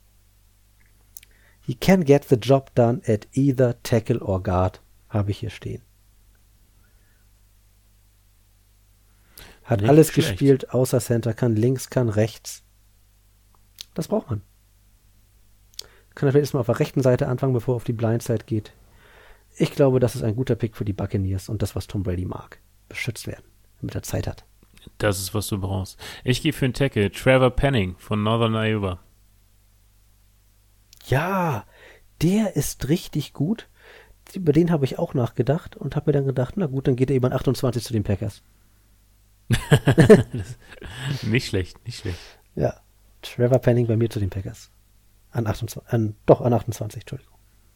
He can get the job done at either tackle or guard, habe ich hier stehen. Hat nicht alles schlecht gespielt, außer Center, kann links, kann rechts. Das braucht man. Kann er vielleicht erstmal auf der rechten Seite anfangen, bevor er auf die Blindside geht. Ich glaube, das ist ein guter Pick für die Buccaneers und das, was Tom Brady mag. Beschützt werden, damit er Zeit hat. Das ist, was du brauchst. Ich gehe für einen Tackle. Trevor Penning von Northern Iowa. Ja, der ist richtig gut. Über den habe ich auch nachgedacht und habe mir dann gedacht, na gut, dann geht er eben an 28 zu den Packers. Nicht schlecht. Ja, Trevor Penning bei mir zu den Packers. An 28, Entschuldigung.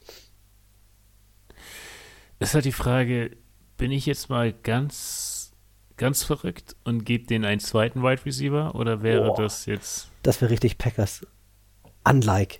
Das ist halt die Frage, bin ich jetzt mal ganz verrückt und gebe denen einen zweiten Wide Receiver, oder wäre das jetzt... Das wäre richtig Packers. Unlike.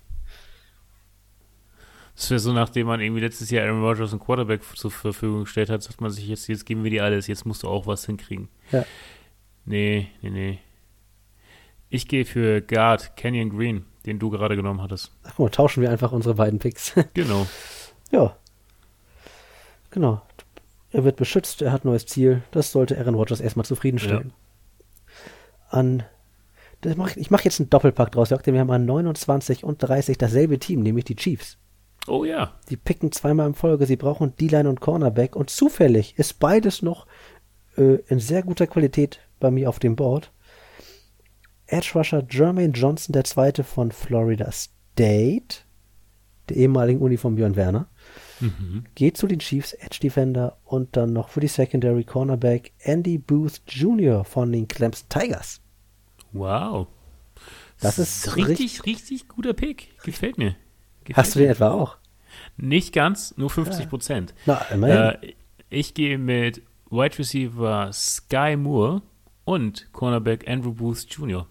Das wäre so, nachdem man irgendwie letztes Jahr Aaron Rodgers einen Quarterback zur Verfügung gestellt hat, sagt man sich, jetzt geben wir dir alles, jetzt musst du auch was hinkriegen. Ja. Nee. Ich gehe für Guard, Kenyon Green, den du gerade genommen hattest. Ach, guck mal, tauschen wir einfach unsere beiden Picks. Genau. Ja. Genau. Er wird beschützt, er hat ein neues Ziel. Das sollte Aaron Rodgers erstmal zufriedenstellen. Ja. Ich mache jetzt einen Doppelpack draus. Wir haben an 29 und 30 dasselbe Team, nämlich die Chiefs. Oh ja. Die picken zweimal in Folge. Sie brauchen D-Line und Cornerback. Und zufällig ist beides noch in sehr guter Qualität bei mir auf dem Board. Edge Rusher Jermaine Johnson, der zweite von Florida State, der ehemaligen Uni von Björn Werner, geht zu den Chiefs, Edge Defender, und dann noch für die Secondary Cornerback Andy Booth Jr. von den Clemson Tigers. Wow. Das ist richtig guter Pick. Gefällt mir. Hast du den etwa auch? Nicht ganz, nur 50%. Na, immerhin. Ich gehe mit Wide Receiver Sky Moore und Cornerback Andrew Booth Jr.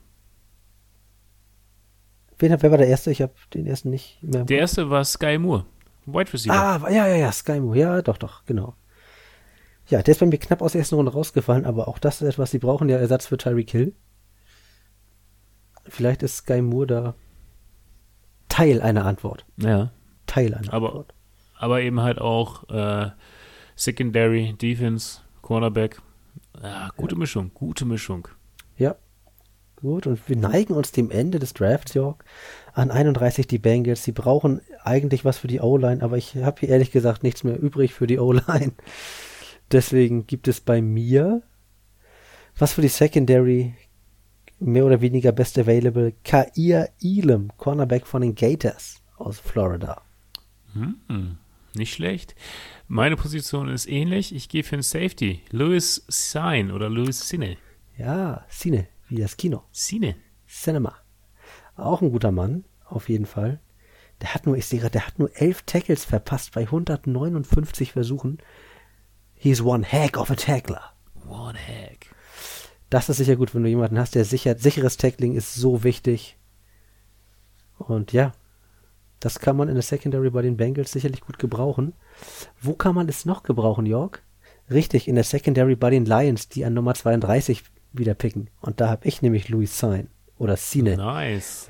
Wer war der Erste? Ich habe den ersten nicht mehr. Der Erste war Sky Moore, Wide Receiver. Ja, Sky Moore. Ja, doch, genau. Ja, der ist bei mir knapp aus der ersten Runde rausgefallen, aber auch das ist etwas, sie brauchen ja Ersatz für Tyreek Hill. Vielleicht ist Sky Moore da Teil einer Antwort. Ja. Teil einer Antwort. Aber eben halt auch Secondary, Defense, Cornerback. Ja, gute Mischung. Ja, gut. Und wir neigen uns dem Ende des Drafts, Jörg. An 31 die Bengals. Sie brauchen eigentlich was für die O-Line, aber ich habe hier ehrlich gesagt nichts mehr übrig für die O-Line. Deswegen gibt es bei mir was für die Secondary. mehr oder weniger best available Kair Elam, Cornerback von den Gators aus Florida. Nicht schlecht. Meine Position ist ähnlich. Ich gehe für einen Safety. Louis Cine oder Louis Cine. Ja, Cine, wie das Kino. Cine. Cinema. Auch ein guter Mann, auf jeden Fall. Der hat nur 11 Tackles verpasst bei 159 Versuchen. He's one heck of a tackler. One heck. Das ist sicher gut, wenn du jemanden hast, der sicheres Tackling ist so wichtig. Und ja, das kann man in der Secondary bei den Bengals sicherlich gut gebrauchen. Wo kann man es noch gebrauchen, Jörg? Richtig, in der Secondary bei den Lions, die an Nummer 32 wieder picken. Und da habe ich nämlich Louis Cine oder Cine. Nice.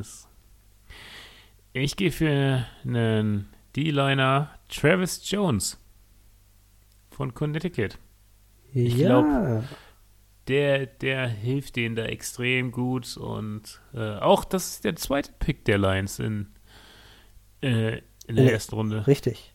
Ich gehe für einen D-Liner Travis Jones von Connecticut. Ich glaube, der hilft denen da extrem gut und auch das ist der zweite Pick der Lions in der ersten Runde. Richtig.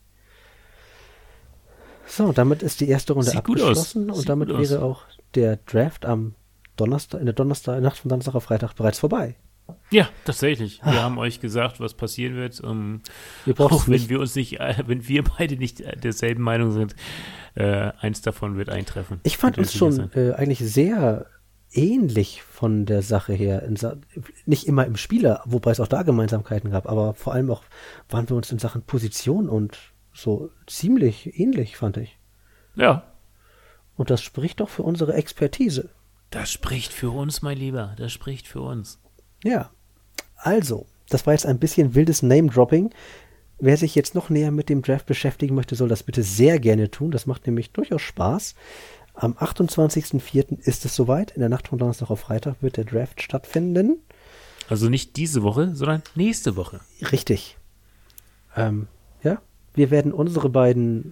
So, damit ist die erste Runde abgeschlossen und damit wäre auch der Draft am Donnerstag, in der Nacht von Donnerstag auf Freitag bereits vorbei. Ja, tatsächlich. Wir haben euch gesagt, was passieren wird. Auch wenn wir beide nicht derselben Meinung sind, eins davon wird eintreffen. Ich fand uns schon eigentlich sehr ähnlich von der Sache her. Nicht immer im Spieler, wobei es auch da Gemeinsamkeiten gab, aber vor allem auch waren wir uns in Sachen Position und so ziemlich ähnlich, fand ich. Ja. Und das spricht doch für unsere Expertise. Das spricht für uns, mein Lieber. Das spricht für uns. Ja, also, das war jetzt ein bisschen wildes Name-Dropping. Wer sich jetzt noch näher mit dem Draft beschäftigen möchte, soll das bitte sehr gerne tun. Das macht nämlich durchaus Spaß. Am 28.04. ist es soweit. In der Nacht von Donnerstag auf Freitag wird der Draft stattfinden. Also nicht diese Woche, sondern nächste Woche. Richtig. Ja, wir werden unsere beiden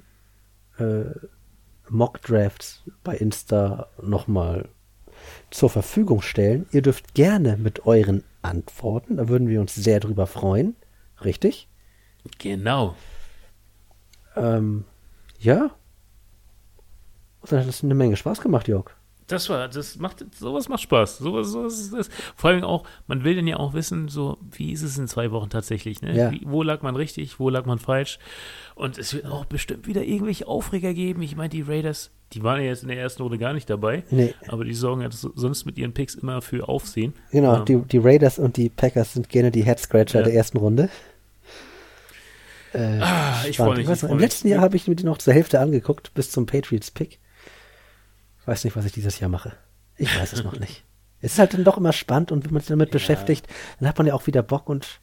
Mock-Drafts bei Insta nochmal zur Verfügung stellen. Ihr dürft gerne mit euren Antworten, da würden wir uns sehr drüber freuen. Richtig? Genau. Ja. Das hat eine Menge Spaß gemacht, Jörg. Sowas macht Spaß. Sowas ist das. Vor allem auch, man will dann ja auch wissen, so, wie ist es in 2 Wochen tatsächlich, ne? Ja. Wo lag man richtig, wo lag man falsch? Und es wird auch bestimmt wieder irgendwelche Aufreger geben. Ich meine, die Raiders, die waren ja jetzt in der ersten Runde gar nicht dabei. Nee. Aber die sorgen ja sonst mit ihren Picks immer für Aufsehen. Genau, die Raiders und die Packers sind gerne die Head-Scratcher der ersten Runde. Ich freue mich. Im letzten Jahr habe ich mir die noch zur Hälfte angeguckt, bis zum Patriots-Pick. Ich weiß nicht, was ich dieses Jahr mache. Ich weiß es noch nicht. Es ist halt dann doch immer spannend und wenn man sich damit beschäftigt, dann hat man ja auch wieder Bock und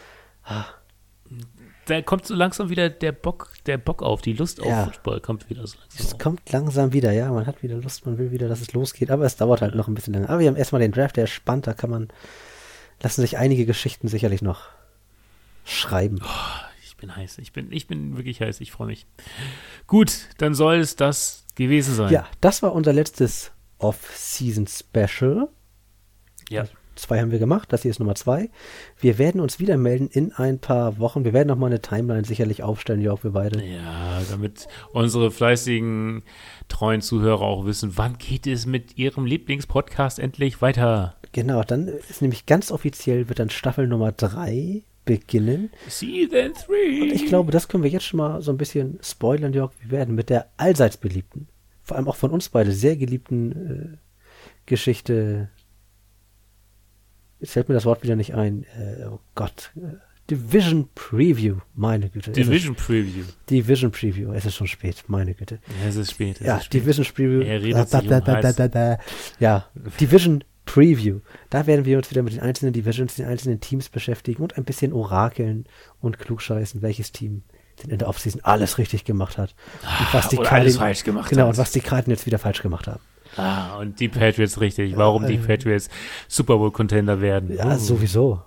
da kommt so langsam wieder der Bock auf, die Lust auf Football kommt wieder so langsam. Es kommt langsam wieder, ja, man hat wieder Lust, man will wieder, dass es losgeht, aber es dauert halt noch ein bisschen länger. Aber wir haben erstmal den Draft, der ist spannend, da lassen sich einige Geschichten sicherlich noch schreiben. Ich bin heiß, ich bin wirklich heiß, ich freue mich. Gut, dann soll es das gewesen sein. Ja, das war unser letztes Off-Season-Special. Ja. 2 haben wir gemacht, das hier ist Nummer 2. Wir werden uns wieder melden in ein paar Wochen. Wir werden nochmal eine Timeline sicherlich aufstellen, ja auch wir beide. Ja, damit unsere fleißigen, treuen Zuhörer auch wissen, wann geht es mit ihrem Lieblingspodcast endlich weiter. Genau, dann ist nämlich ganz offiziell, wird dann Staffel Nummer 3 beginnen. Season 3. Und ich glaube, das können wir jetzt schon mal so ein bisschen spoilern, Jörg. Wir werden mit der allseits beliebten, vor allem auch von uns beide sehr geliebten Geschichte, jetzt fällt mir das Wort wieder nicht ein, oh Gott, Division Preview, meine Güte. Division Preview, es ist schon spät, meine Güte. Ja, es ist spät. Division Preview. Er redet sich um Hals. Ja, Division Preview. Da werden wir uns wieder mit den einzelnen Divisions, den einzelnen Teams beschäftigen und ein bisschen orakeln und klugscheißen, welches Team in der Offseason alles richtig gemacht hat. Und was die alles falsch gemacht hat. Genau, und was die Karten jetzt wieder falsch gemacht haben. Und die Patriots richtig. Warum die Patriots Super Bowl-Contender werden. Ja, sowieso.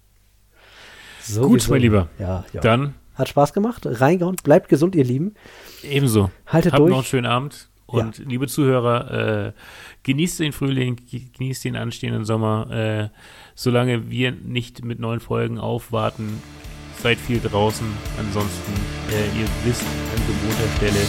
Gut, mein Lieber. Ja. Dann. Hat Spaß gemacht. Reingehauen. Bleibt gesund, ihr Lieben. Ebenso. Haltet Habt durch. noch einen schönen Abend. Und liebe Zuhörer, genießt den Frühling, genießt den anstehenden Sommer. Solange wir nicht mit neuen Folgen aufwarten, seid viel draußen. Ansonsten, ihr wisst an gewohnter Stelle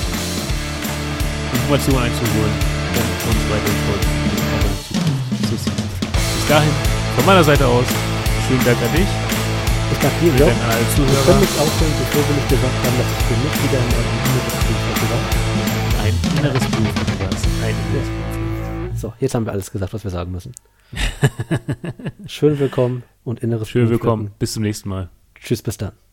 Informationen einzuholen und uns weitere Folgen zu sehen. Bis dahin, von meiner Seite aus, schönen Dank an dich. Ich danke dir, Vielen Dank an alle Wir Zuhörer. können nicht aufhören, bevor wir nicht gesagt haben, dass es für mich wieder ein inneres Prüf war. Ein inneres Buch, Andreas. Ein inneres Buch. So, jetzt haben wir alles gesagt, was wir sagen müssen. Schön willkommen und inneres Schön Prüf. willkommen. Bis zum nächsten Mal. Tschüss, bis dann.